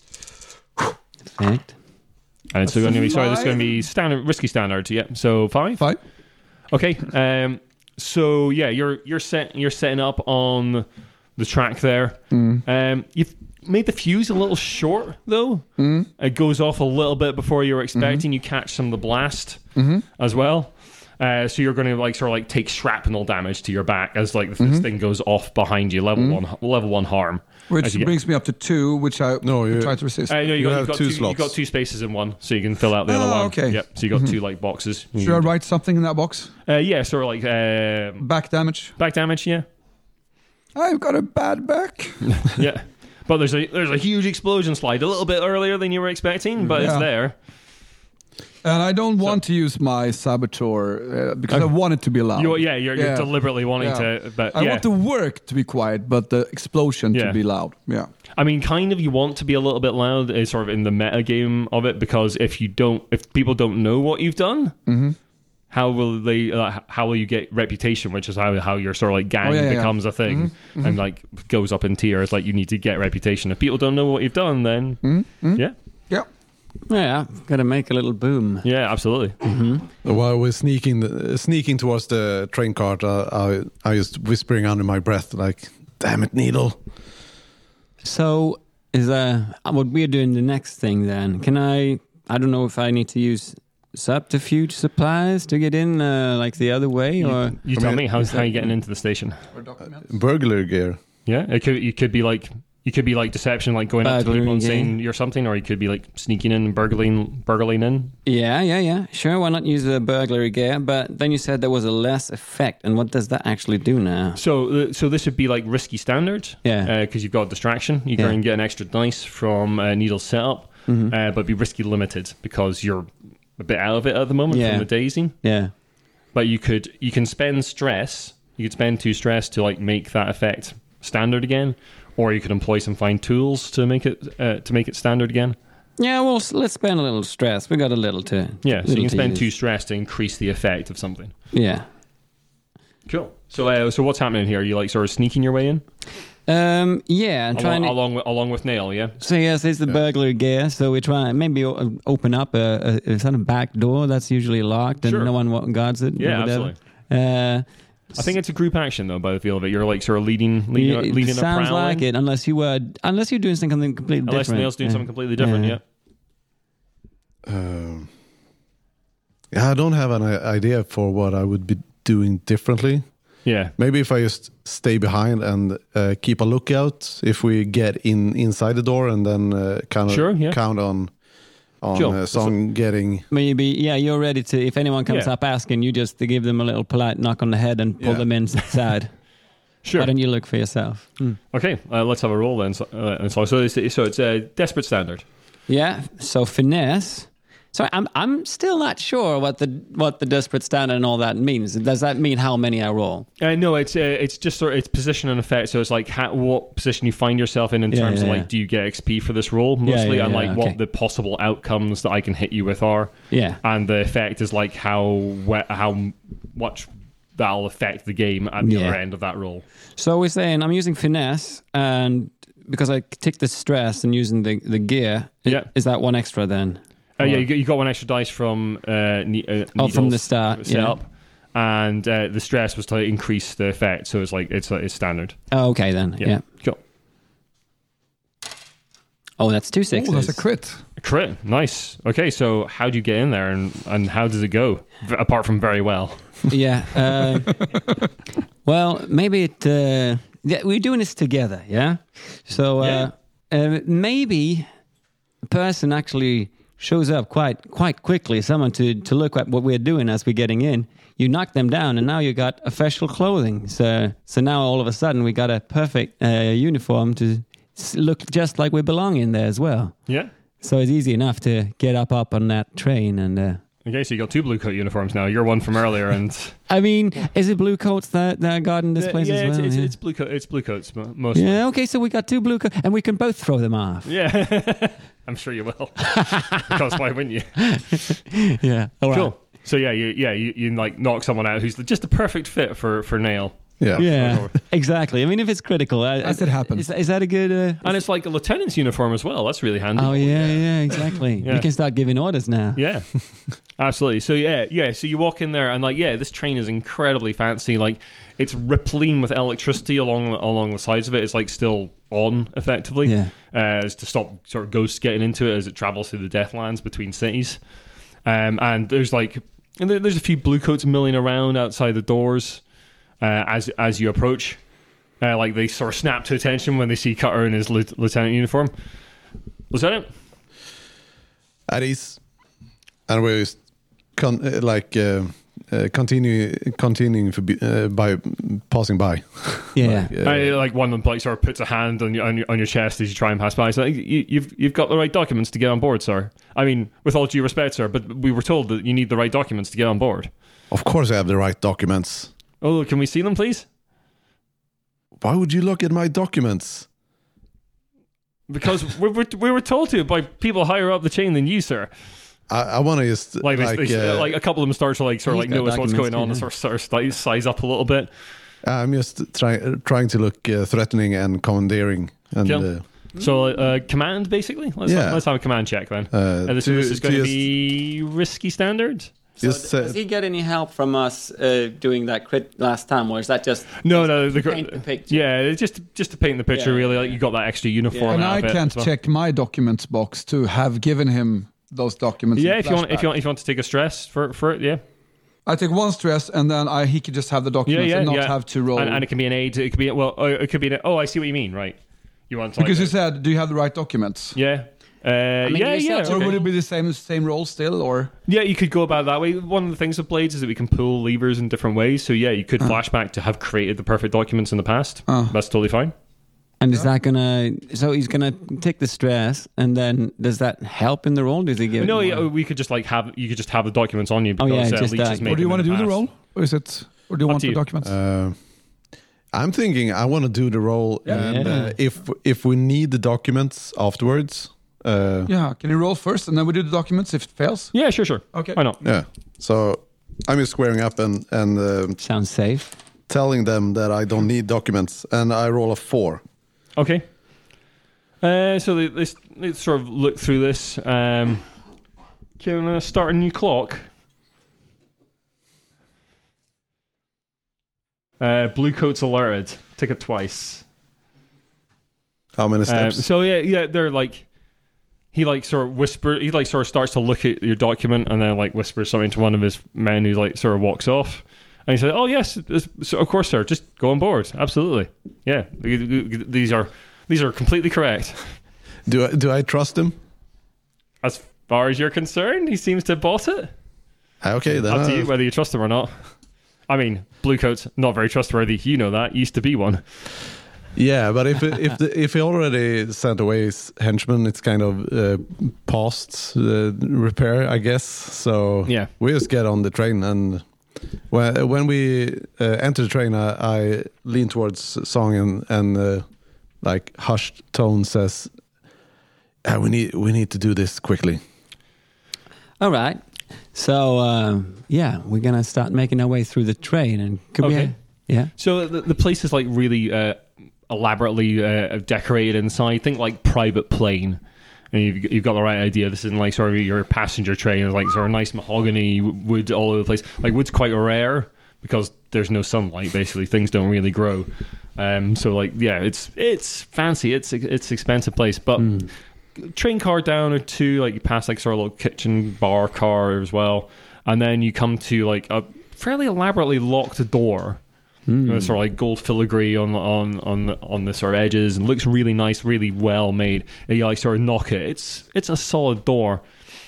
effect. And it's going to be sorry. This is going to Five. be standard, risky standard. Yeah. So five. Fine. Okay. Um. So yeah, you're you're set. You're setting up on the track there. Um. You've made the fuse a little short though. It goes off a little bit before you were expecting. You catch some of the blast as well. Uh, so you're going to like sort of like take shrapnel damage to your back as like this thing goes off behind you. Level one, level one harm. Which as you get- brings me up to two, which I No, you- try to resist. Uh, no, you, You got, have you've got two two, slots. You've got two spaces in one, so you can fill out the Oh, other one. okay. Yep. So you got two like boxes. Should I write something in that box? Uh, yeah, sort of like uh, Back damage. back damage. Yeah, I've got a bad back. yeah. But there's a there's a huge explosion slide a little bit earlier than you were expecting, but it's Yeah. there. And I don't want to use my saboteur uh, because I want it to be loud. You're, yeah, you're, you're Yeah. deliberately wanting Yeah. to. But I yeah, want the work to be quiet, but the explosion Yeah. to be loud. Yeah. I mean, kind of. You want to be a little bit loud, is sort of in the meta game of it, because if you don't, if people don't know what you've done. Mm-hmm. How will they? Uh, how will you get reputation? Which is how how your sort of like gang Oh, yeah, yeah, yeah. becomes a thing, Mm-hmm. and like goes up in tiers. Like you need to get reputation. If people don't know what you've done, then Mm-hmm. yeah, Yeah. Yeah, gotta make a little boom. yeah, absolutely. While we're sneaking the, sneaking towards the train cart, uh, I I was whispering under my breath, like, "Damn it, Needle!" So is uh what we're doing the next thing then? Can I? I don't know if I need to use subterfuge supplies to get in, uh, like the other way, or You I tell mean, me how how you getting into the station. Burglar gear. Yeah, it could you could be like you could be like deception, like going up to Burglary, people and yeah. saying you're something, or you could be like sneaking in and burgling burgling in. yeah, yeah, yeah. Sure, why not use the burglary gear? But then you said there was a less effect, and what does that actually do now? So uh, so this would be like risky standard. Yeah. Because you've got distraction. You Yeah. can get an extra dice from uh, Needle's setup, uh, but be risky limited because you're a bit out of it at the moment Yeah. from the dazing. Yeah, But you could you can spend stress. You could spend two stress to like make that effect standard again, or you could employ some fine tools to make it uh, to make it standard again. yeah. Well, s- let's spend a little stress. We got a little to Yeah, so you little can to spend use. two stress to increase the effect of something. Yeah. Cool. So uh, so what's happening here? Are you like sort of sneaking your way in Um. Yeah, I'm along, trying to. along with along with Nail? Yeah. So yes, it's the burglary gear. So we try maybe o- open up a, a, a sort of back door that's usually locked and Sure. no one wa- guards it. or Yeah, whatever. absolutely. Uh, I think it's a group action though, by the feel of it. You're like sort of leading, leading, it leading a sounds prowling. like it, unless you were, unless you're doing something completely Unless different. Nail's doing Yeah. something completely different. Yeah. Um, yeah, I don't have an i- idea for what I would be doing differently. Yeah. Maybe if I just stay behind and uh, keep a lookout if we get in inside the door, and then uh, kind of Sure, yeah. count on on Sure. uh, Song getting. Maybe, yeah, you're ready to. If anyone comes Yeah. up asking, you just give them a little polite knock on the head and pull Yeah. them inside. Sure. Why don't you look for yourself? Mm. Okay. Uh, let's have a roll then. So, uh, and so, so it's so it's a desperate standard. Yeah. So finesse. So I'm I'm still not sure what the what the desperate standard and all that means. Does that mean how many I roll? Uh, no, it's uh, it's just sort of it's position and effect. So it's like how, what position you find yourself in in Yeah, terms yeah, of like yeah. do you get X P for this roll mostly, yeah, and yeah, like okay. what the possible outcomes that I can hit you with are. Yeah. And the effect is like how we- how much that'll affect the game at the Yeah. other end of that roll. So we're saying I'm using finesse, and because I take the stress and using the, the gear, i- Yeah. is that one extra then? Uh, yeah, Or- you got, you got one extra dice from uh, ne- uh, Oh, from the Needle's start, setup, and uh, the stress was to increase the effect. So it's like it's uh, it's standard. Oh, okay then. Yeah, Yeah. cool. Oh, that's two sixes. Oh, that's a crit. Crit, nice. Okay, so how do you get in there, and, and how does it go? V- apart from very well. Yeah. Uh, well, maybe it. Uh, yeah, we're doing this together. Yeah. So uh, uh, maybe a person actually shows up quite quite quickly. Someone to to look at what we're doing as we're getting in. You knock them down, and now you got official clothing. So so now all of a sudden we got a perfect uh, uniform to s- look just like we belong in there as well. Yeah. So it's easy enough to get up up on that train and. Uh, Okay, so you got two blue coat uniforms now. You're one from earlier, and I mean, is it blue coats that, that I got in this place yeah, as well? it's, it's, yeah. it's blue coat. It's blue coats mo- mostly. Yeah, okay, so we got two blue coats, and we can both throw them off. Yeah, I'm sure you will. Because why wouldn't you? Yeah, all right. Cool. So yeah, you yeah you, you like knock someone out who's just the perfect fit for for Nail. Yeah. Yeah, exactly. I mean, if it's critical, uh, As it happens. Is, is that a good? Uh, And it's like a lieutenant's uniform as well. That's really handy. oh yeah, yeah, exactly. Yeah. You can start giving orders now. Yeah, absolutely. So yeah, yeah. So you walk in there and like, yeah, this train is incredibly fancy. Like, it's rippling with electricity along along the sides of it. It's like still on effectively, Yeah. uh, as to stop sort of ghosts getting into it as it travels through the Deathlands between cities. Um, and there's like, and there, there's a few blue coats milling around outside the doors uh, as as you approach. Uh, like they sort of snap to attention when they see Cutter in his lieu- lieutenant uniform. Lieutenant. At ease, and we're just con- uh, like uh, uh, continue continuing for be- uh, by passing by. Yeah. Like, uh, I, like one of them like sort of puts a hand on your on your, on your chest as you try and pass by. So like, you, you've you've got the right documents to get on board, sir. I mean, with all due respect, sir, but we were told that you need the right documents to get on board. Of course, I have the right documents. Oh, can we see them, please? Why would you look at my documents? Because we were we were told to by people higher up the chain than you, sir. I, I want to just Like like, they, they, uh, like a couple of them start to like sort of He's like got notice what's going documents, on and too, sort of, sort of size, size up a little bit. I'm just trying trying to look uh, threatening and commandeering and. Yeah. Uh, So uh, command basically. Let's Yeah. let's have a command check then. Uh, and this, to- this is to going to just- be risky standard. So Just, uh, does he get any help from us uh, doing that crit last time, or is that just No, no, the, paint the picture? yeah, it's just just to paint the picture. Yeah, really, yeah, like you got that extra uniform. And out I of it can't as well. check my documents box to have given him those documents. Yeah, in if you want, if flashback. you want, if you want to take a stress for for it, yeah, I take one stress, and then I he could just have the yeah, documents yeah, and not yeah. have to roll. And, and it can be an aid. It could be well. Oh, it could be. An, oh, I see what you mean. Right. You want to because you like, said, "Do you have the right documents?" yeah. Uh, mean, yeah, you yeah. said- Or okay. would it be the same same roll still, or Yeah, you could go about it that way. One of the things with Blades is that we can pull levers in different ways. So yeah, you could flashback to have created the perfect documents in the past. Oh. That's totally fine. And is that gonna? So he's gonna take the stress, and then does that help in the roll? Does he give? No, it yeah, more? we could just like have you could just have the documents on you. Oh, yeah, because, uh, just Leech that. has made or do you them want to in do the past. roll, or is it, or do you Up want to the you. documents? Uh, I'm thinking I want to do the roll, and Yeah. uh, if if we need the documents afterwards, uh, yeah, can you roll first, and then we do the documents if it fails? Yeah, sure, sure. Okay. Why not? yeah. So I'm just squaring up and and um Sounds safe. telling them that I don't need documents, and I roll a four. Okay. Uh, so they, they, they sort of look through this. Um, can uh, start a new clock. Uh, blue coats alerted. Tick it twice. How many Um, steps? so yeah, yeah, they're like he like sort of whisper. He like sort of starts to look at your document and then like whispers something to one of his men who like sort of walks off. And he said, "Oh yes, this, so of course, sir. Just go on board. Absolutely. Yeah, these are these are completely correct. do I, do I trust him? As far as you're concerned, he seems to have bought it. Okay, then. Up to uh, you whether you trust him or not. I mean, blue coats not very trustworthy. You know that. Used to be one. Yeah, but if if the, if he already sent away his henchmen, it's kind of uh, past uh, repair, I guess. So yeah, we just get on the train, and when when we uh, enter the train, I, I lean towards Song and and uh, like hushed tone says, ah, "We need we need to do this quickly." All right. So uh, yeah, we're gonna start making our way through the train, and could okay. we? Yeah. So the, the place is like really uh, elaborately uh, decorated inside. Think like private plane. And you've, you've got the right idea. This isn't like sort of your passenger train. It's like sort of nice mahogany wood all over the place. Like wood's quite rare because there's no sunlight. Basically, things don't really grow. Um, so like yeah, it's it's fancy. It's it's expensive place, but. Mm. Train car down or two, like you pass like sort of a little kitchen bar car as well, and then you come to like a fairly elaborately locked door. Mm. It's sort of like gold filigree on on on on the sort of edges, and looks really nice, really well made. And you like sort of knock it. It's it's a solid door.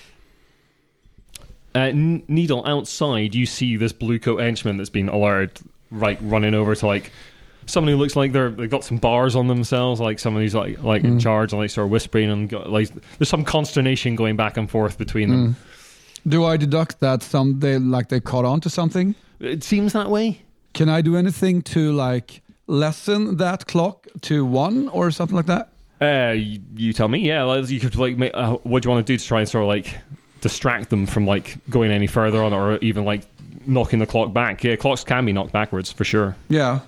Uh, N- Needle outside, you see this blue coat henchman that's been alerted, right, running over to like. Someone who looks like they're they've got some bars on themselves, like someone who's like like mm. in charge and like sort of whispering and got, like there's some consternation going back and forth between them. Mm. Do I deduct that some they like they caught on to something? It seems that way. Can I do anything to like lessen that clock to one or something like that? Uh, you, you tell me. Yeah, like, you could like make, uh, what do you want to do to try and sort of like distract them from like going any further on, or even like knocking the clock back? Yeah, clocks can be knocked backwards for sure. Yeah.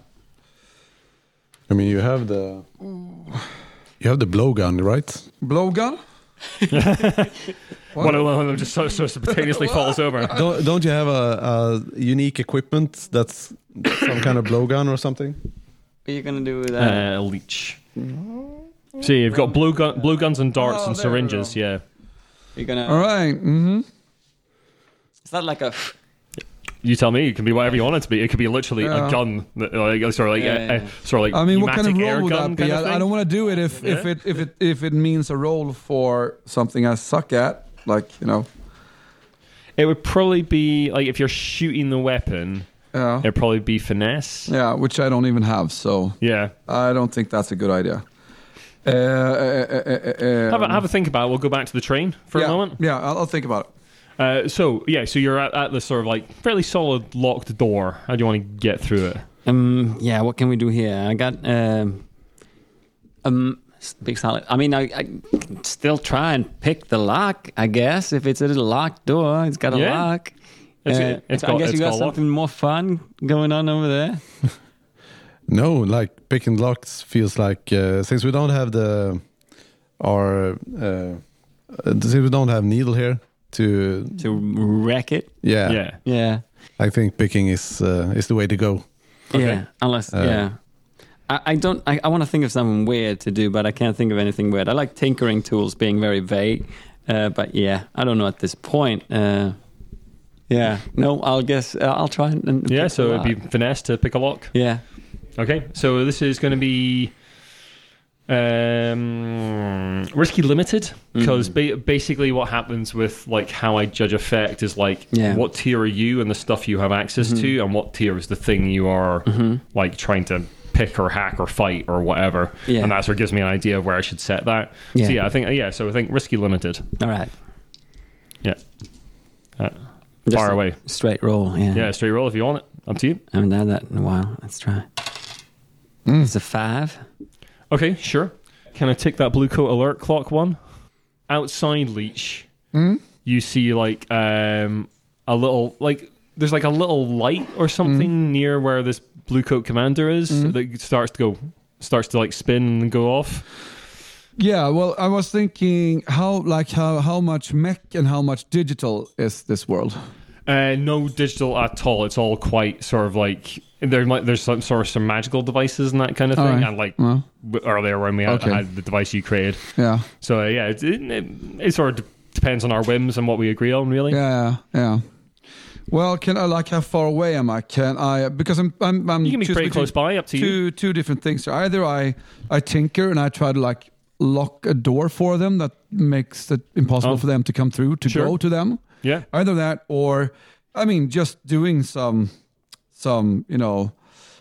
I mean, you have the you have the blowgun, right? Blowgun? One of them just so, so spontaneously falls over. Don't, don't you have a, a unique equipment that's some kind of blowgun or something? What are you gonna do with that? Uh, leech. See, you've got blue gun, blue guns and darts oh, and syringes. Yeah. You're gonna. All right. Mm-hmm. Is that like a? You tell me. It can be whatever you want it to be. It could be literally yeah. a gun, like sort of like, yeah, a, yeah. a, sort of like. I mean, what kind of role would that be? Kind of I, I don't want to do it if, yeah. if it if it if it means a role for something I suck at, like you know. It would probably be like if you're shooting the weapon. Yeah. It'd probably be finesse. Yeah, which I don't even have, so yeah, I don't think that's a good idea. Uh, uh, uh, uh, uh, have, a, have a think about it. We'll go back to the train for yeah, a moment. Yeah, I'll, I'll think about it. Uh, so yeah, so you're at, at this sort of like fairly solid locked door. How do you want to get through it? Um, yeah, what can we do here? I got um, um, big solid. I mean, I, I can still try and pick the lock. I guess if it's a little locked door, it's got a yeah. lock. It's, uh, it's I got, guess it's you got got something more fun going on over there. No, like picking locks feels like uh, since we don't have the our uh, since we don't have needle here. To to wreck it, yeah, yeah, yeah. I think picking is uh, is the way to go. Okay. Yeah, unless uh, yeah, I, I don't. I, I want to think of something weird to do, but I can't think of anything weird. I like tinkering tools being very vague, uh, but yeah, I don't know at this point. Uh, yeah, no, I'll guess uh, I'll try and, and yeah. So it'd be finesse to pick a lock. Yeah. Okay, so this is going to be. Um, risky limited because mm. ba- basically what happens with like how I judge effect is like yeah. what tier are you and the stuff you have access mm-hmm. to, and what tier is the thing you are mm-hmm. like trying to pick or hack or fight or whatever, yeah. and that sort of gives me an idea of where I should set that. Yeah. So yeah, I think yeah, so I think risky limited. All right. Yeah. Uh, Just far away. Straight roll. Yeah. Yeah, straight roll if you want it. Up to you. I haven't done that in a while. Let's try. Mm. It's a five. Okay, sure. Can I take that blue coat alert clock one? Outside Leech, mm? you see like um, a little, like there's like a little light or something mm. near where this blue coat commander is mm. that starts to go, starts to like spin and go off. Yeah, well, I was thinking how like how how much mech and how much digital is this world? Uh, no digital at all. It's all quite sort of like there might there's some sort of some magical devices and that kind of thing. Right. And like well, earlier when we had, okay. had the device you created. Yeah. So uh, yeah, it, it, it sort of depends on our whims and what we agree on, really. Yeah, yeah. Well, can I like how far away am I? Can I because I'm I'm, I'm you can be pretty close by. Up to two, you. Two different things. So either I I tinker and I try to like lock a door for them that makes it impossible oh. for them to come through to sure. go to them. Yeah. Either that or I mean just doing some some you know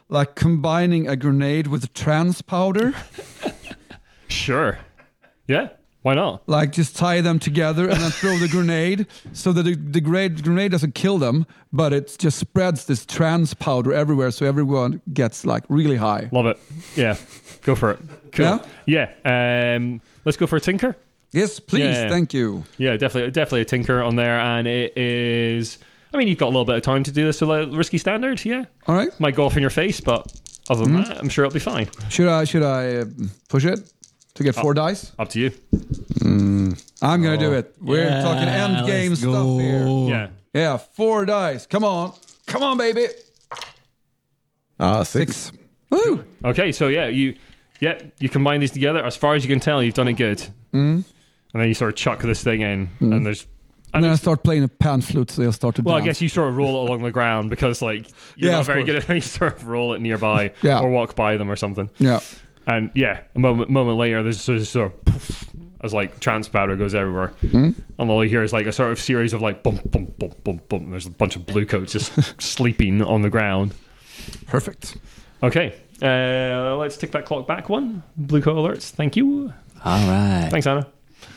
like combining a grenade with trans powder? Sure. Yeah. Why not? Like just tie them together and then throw the grenade so that the, the grenade, grenade doesn't kill them, but it just spreads this trans powder everywhere so everyone gets like really high. Love it. Yeah. Go for it. Cool. Yeah? Yeah. Um, let's go for a tinker. Yes, please. Yeah. Thank you. Yeah, definitely definitely a tinker on there. And it is... I mean, you've got a little bit of time to do this with a risky standard, yeah? All right. Might go off in your face, but other than that, I'm sure it'll be fine. Should I, should I uh, push it to get four dice? Up to you. I'm going to do it. We're Yeah, talking end game let's stuff go. here. Yeah. Yeah, four dice. Come on. Come on, baby. Ah, six. Six. Woo! Okay, so yeah, you yeah, you combine these together. As far as you can tell, you've done it good. Mm. And then you sort of chuck this thing in, mm. and there's... And then I start playing a pan flute, so they'll start to Well, dance. I guess you sort of roll it along the ground because, like, you're Yeah, not of very course. good at it. You sort of roll it nearby Yeah. or walk by them or something. Yeah. And yeah, a moment moment later, there's sort of, sort of poof, as like trans powder goes everywhere, mm. and all you hear is like a sort of series of like bump bump bump bump bump. And there's a bunch of blue coats just sleeping on the ground. Perfect. Okay, uh, let's tick that clock back one. Blue coat alerts. Thank you. All right. Thanks, Anna.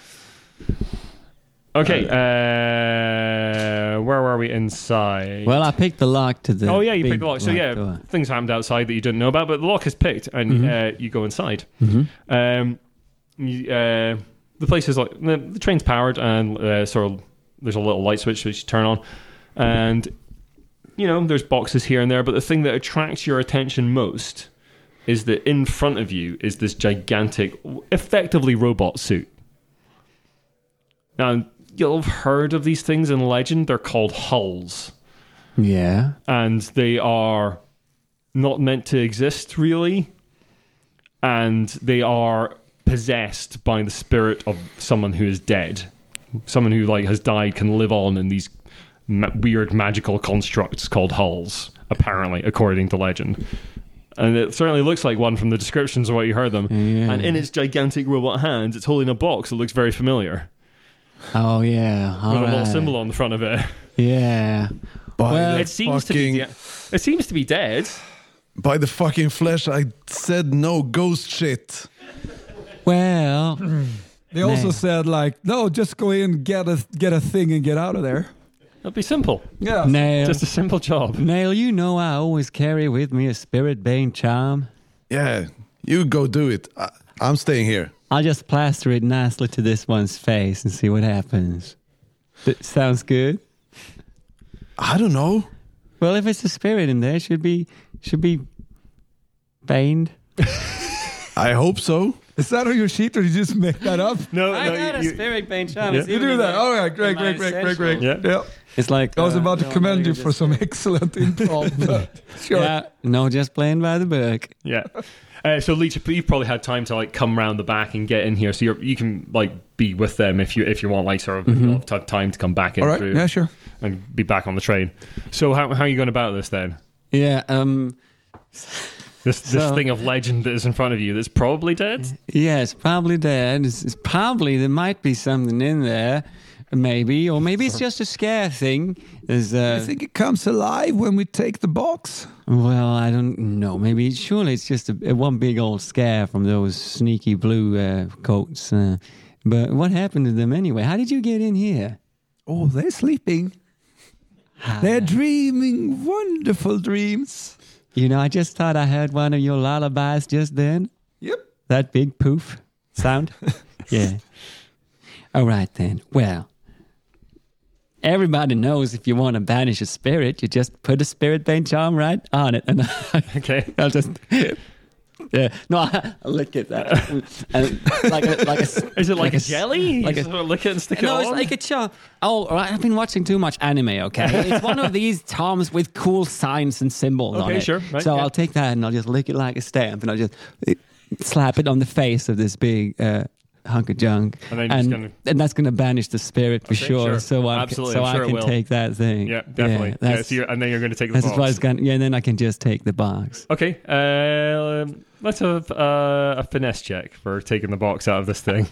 Okay, uh, where were we inside? Well, I picked the lock to the. Oh yeah, you big picked the lock. So black yeah, door. things happened outside that you didn't know about, but the lock is picked, and Mm-hmm. uh, you go inside. Mm-hmm. Um, you, uh, the place is like the, the train's powered, and uh, sort of there's a little light switch which you turn on, and you know there's boxes here and there. But the thing that attracts your attention most is that in front of you is this gigantic, effectively robot suit. Now you'll have heard of these things in legend. They're called hulls. Yeah. And they are not meant to exist, really. And they are possessed by the spirit of someone who is dead. Someone who like has died can live on in these ma- weird magical constructs called hulls, apparently, according to legend. And it certainly looks like one from the descriptions of what you heard them. Yeah. And in its gigantic robot hands, it's holding a box that looks very familiar. Oh yeah. All With a little right. symbol on the front of it. Yeah. By Well, the It seems fucking, to be. It seems to be dead. by the fucking flesh, I said no ghost shit. Well. They also Man. said like, no, just go in, get a get a thing, and get out of there. It'll be simple. Yeah. Nail. Just a simple job. Nail, you know I always carry with me a spirit bane charm. Yeah, you go do it. I, I'm staying here. I'll just plaster it nicely to this one's face and see what happens. That sounds good. I don't know. Well, if it's a spirit in there, it should be should be baned. I hope so. Is that on your sheet, or did you just make that up? No, I no, got a you, spirit bane charm. Yeah. It's You even do in that. my- All right, great, in my great, great, great, great. essentials. Yeah. Yeah. It's like I was uh, about to no, commend no, you just- for some excellent improv, but sure. Yeah, no, just playing by the book. yeah. Uh, so Leech, you've probably had time to like come round the back and get in here, so you're, you can like be with them if you if you want, like sort of Mm-hmm. you'll have t- time to come back in All right, through yeah, sure. and be back on the train. So how how are you going about this then? Yeah, um, This this So- thing of legend that is in front of you that's probably dead. yeah, it's probably dead. It's, it's probably there might be something in there, maybe, or maybe it's just a scare thing. There's, uh, I think it comes alive when we take the box. well, I don't know. Maybe surely it's just a, a one big old scare from those sneaky blue uh, coats. Uh, but what happened to them anyway? How did you get in here? Oh, they're sleeping. They're dreaming wonderful dreams. You know, I just thought I heard one of your lullabies just then. Yep. That big poof sound? Yeah. All right, then. Well, everybody knows if you want to banish a spirit, you just put a spirit bane charm right on it. And Okay. I'll just... Yeah, no, I, I'll lick it that, and like a, like a, Is it like, a s- jelly? like you a- sort of lick it and stick No, it it's on? like a charm. Oh, all right, I've been watching too much anime. Okay, it's one of these charms with cool signs and symbols on Okay, it. sure, right, so yeah. I'll take that and I'll just lick it like a stamp, and I'll just eh, slap it on the face of this big uh, hunk of junk, And then you're just gonna- and that's going to banish the spirit for Okay, sure. sure. So I Absolutely, so I'm sure I it can will. take that thing. Yeah, definitely. Yeah, that's, so you're, and then you're going to take the that's box. what it's going. Yeah, and then I can just take the box. Okay, uh, um, let's have uh, a finesse check for taking the box out of this thing.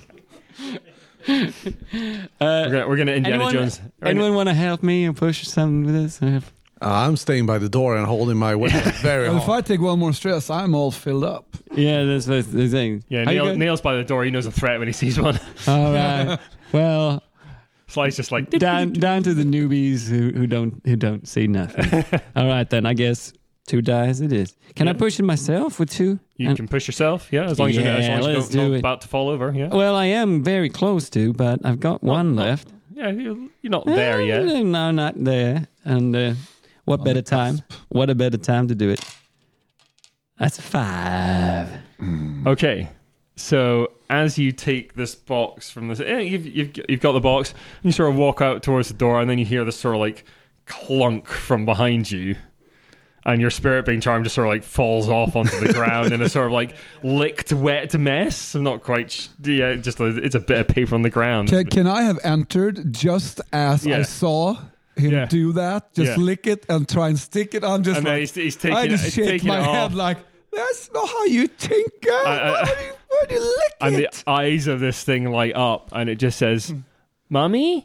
we're gonna, we're gonna Indiana anyone, Jones. Anyone want to help me and push something with this? I'm staying by the door and holding my weapon very And if hard. I take one more stress, I'm all filled up. Yeah, that's the the thing. Yeah, How you Neil, go- Neil's by the door. He knows a threat when he sees one. All right. Well, Sly's just like, down down to the newbies who, who don't who don't see nothing. All right, then I guess two dice it is. Can I Yeah. push it myself with two? you And- can push yourself. Yeah, as long as you're, as Yeah, long as let's you're do not it. about to fall over. Yeah. Well, I am very close to, but I've got one left. Yeah, you're, you're not there yet. Eh, No, not there. And uh, what better time? What a better time to do it. That's five. Okay, so as you take this box from this, eh, you've, you've you've got the box, and you sort of walk out towards the door, and then you hear this sort of like clunk from behind you, and your spirit being charmed just sort of like falls off onto the ground in a sort of like licked, wet mess. I'm not quite, sh- yeah, just a, it's a bit of paper on the ground. Can, can I have entered just as Yeah. I saw him Yeah. do that? Just Yeah. lick it and try and stick it. I'm just And then like, he's, he's taking I it, just he's shake taking my it head off. like, that's not how you tinker. I- I- why, do you, why do you lick And it? the eyes of this thing light up, and it just says, "Mommy,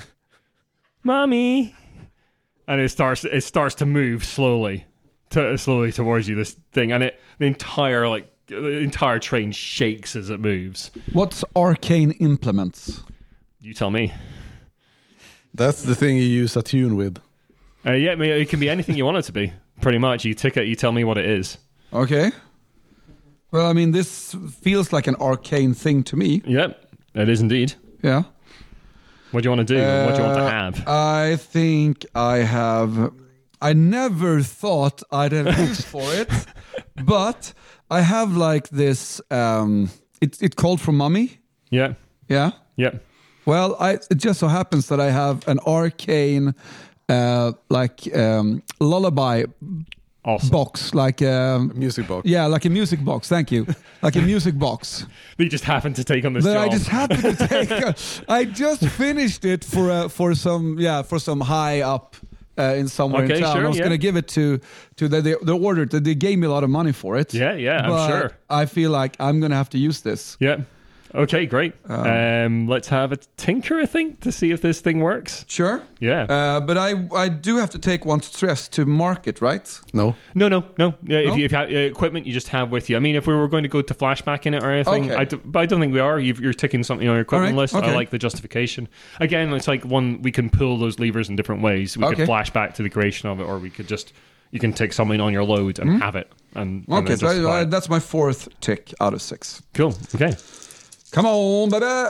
mommy," and it starts. It starts to move slowly, to, slowly towards you. This thing, and it the entire like the entire train shakes as it moves. What's arcane implements? You tell me. That's the thing you use a tune with. Uh, yeah, I mean, it can be anything you want it to be. Pretty much, you tick it. You tell me what it is. Okay. Well, I mean, this feels like an arcane thing to me. Yep, it is indeed. Yeah. What do you want to do? what do you want to Uh, have? I think I have. I never thought I'd have use for it, but I have like this. Um, it it called from Mummy. Yeah, Yeah. yeah. Well, I, it just so happens that I have an arcane, uh, like um, lullaby Awesome. box, like um, Music box. yeah, like a music box. Thank you, like a music box. We just happened to take on this that job. I just happened to take. I just finished it for uh, for some yeah for some high up uh, in somewhere Okay, in town. sure, I was yeah. going to give it to to the the, the order. That they gave me a lot of money for it. Yeah, yeah, I'm but sure. I feel like I'm going to have to use this. Yeah. Okay, great. Um, let's have a tinker, I think, to see if this thing works. Sure. Yeah. Uh, but I I do have to take one stress to mark it, right? No. no, no, no. Yeah, No? If you if you have uh, equipment, you just have with you. I mean, if we were going to go to flashback in it or anything, Okay. I d- but I don't think we are. You've, you're ticking something on your equipment All right, list. I okay. like the justification. Again, it's like one we can pull those levers in different ways. We Okay. could flash back to the creation of it, or we could just you can tick something on your load and have it. And, and Hmm? Okay, then so justify I, I, it. that's my fourth tick out of six. Cool. Okay. Come on, baby.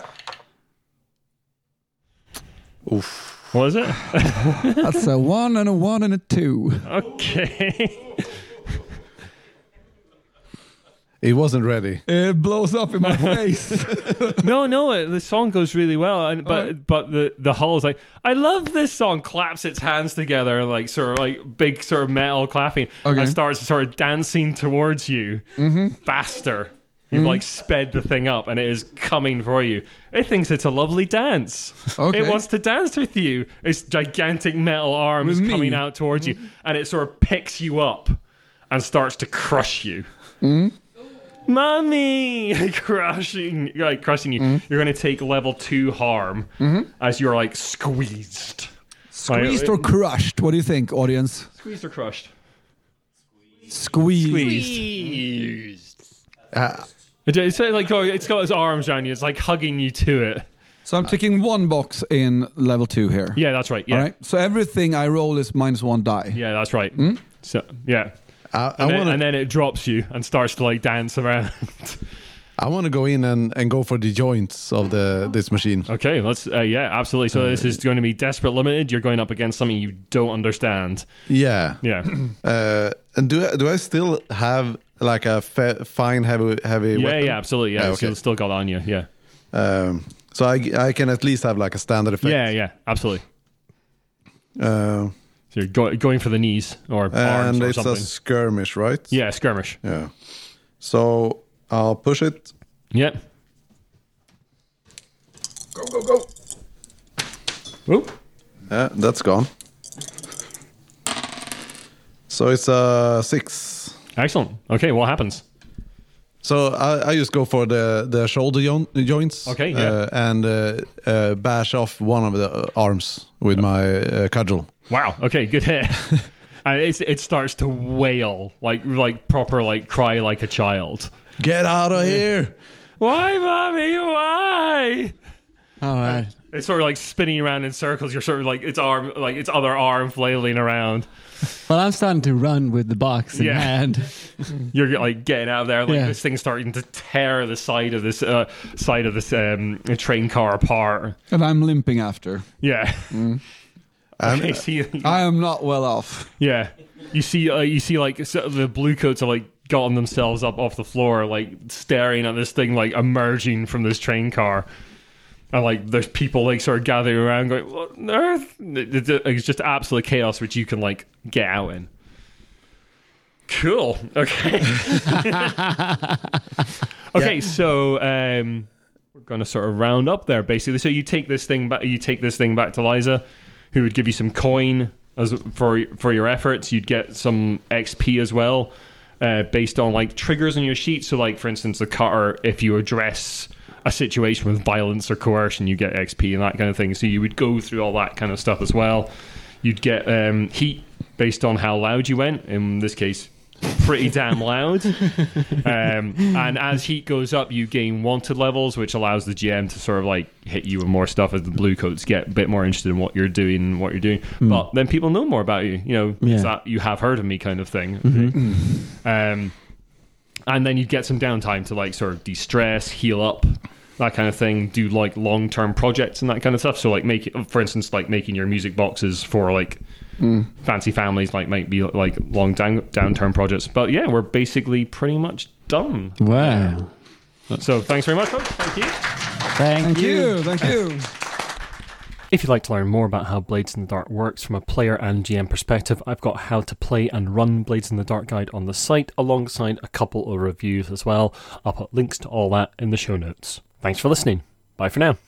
Oof. What is it? That's a one and a one and a two. Okay. It wasn't ready. It blows up in my face. No, no, it, the song goes really well, and but Alright. but the the hull is like, I love this song. Claps its hands together, like sort of like big sort of metal clapping, Okay. and starts sort of dancing towards you faster. You've like sped the thing up, and it is coming for you. It thinks it's a lovely dance. Okay. It wants to dance with you. Its gigantic metal arms With me? coming out towards you, and it sort of picks you up and starts to crush you. Mommy, crushing, like crushing you. You're going to take level two harm as you're like squeezed. Squeezed or crushed? What do you think, audience? Squeezed or crushed? Squeezed. Squeezed. Uh, It- It's like oh, it's got its arms around you. It's like hugging you to it. So I'm ticking one box in level two here. Yeah, that's right. Yeah, All right. So everything I roll is minus one die. yeah, that's right. So yeah, I, I and then, want and to. then it drops you and starts to like dance around. I want to go in and, and go for the joints of the this machine. Okay, let's. Uh, yeah, absolutely. So this is going to be desperate limited. You're going up against something you don't understand. Yeah. Yeah, Uh, and do I, do I still have like a fe- fine heavy heavy yeah, weapon? yeah, absolutely. Yeah, Ah, so okay. you've still got on you. Yeah, Um, so I I can at least have like a standard effect. yeah, yeah, absolutely. Uh, So you're go- going for the knees or arms and or it's something. a skirmish, right? Yeah, skirmish. Yeah. So I'll push it. Yep. Go, go, go. Oop. Yeah, that's gone. So it's a six. Excellent. Okay, what happens? So I, I just go for the the shoulder jo- joints. Okay, yeah. Uh, and uh, uh, bash off one of the uh, arms with my uh, cudgel. Wow. Okay, good hit. And it's, it starts to wail, like like proper, like cry like a child. Get out of here! Why, mommy? Why? All right. It's sort of like spinning around in circles. You're sort of like its arm, like its other arm flailing around. Well, I'm starting to run with the box in Yeah. hand. You're like getting out of there, like Yeah. this thing's starting to tear the side of this uh, side of this um, train car apart. And I'm limping after. Yeah. I'm, Okay, see, I am not well off. yeah. You see, uh, you see, like so the blue coats have like gotten themselves up off the floor, like staring at this thing, like emerging from this train car. And like there's people like sort of gathering around going, what on earth? It- it- It's just absolute chaos which you can like get out in. Cool. Okay. Okay, so um, we're gonna sort of round up there basically. So you take this thing back you take this thing back to Liza, who would give you some coin as for for your efforts. You'd get some X P as well, uh, based on like triggers on your sheet. So like for instance the cutter, if you address a situation with violence or coercion, you get X P and that kind of thing. So you would go through all that kind of stuff as well. You'd get um, heat based on how loud you went. In this case, pretty damn loud. Um, and as heat goes up, you gain wanted levels, which allows the G M to sort of like hit you with more stuff as the blue coats get a bit more interested in what you're doing and what you're doing. Mm. But then people know more about you. You know, Yeah. it's that you have heard of me kind of thing. Mm-hmm. Um, and then you get some downtime to like sort of de-stress, heal up, that kind of thing, do like long-term projects and that kind of stuff. So like make, for instance, like making your music boxes for like mm. fancy families, like might be like long down down-term projects. But yeah, we're basically pretty much done. Wow. So thanks very much, folks. Thank you. Thank, Thank you. you. Thank you. If you'd like to learn more about how Blades in the Dark works from a player and G M perspective, I've got How to Play and Run Blades in the Dark guide on the site, alongside a couple of reviews as well. I'll put links to all that in the show notes. Thanks for listening. Bye for now.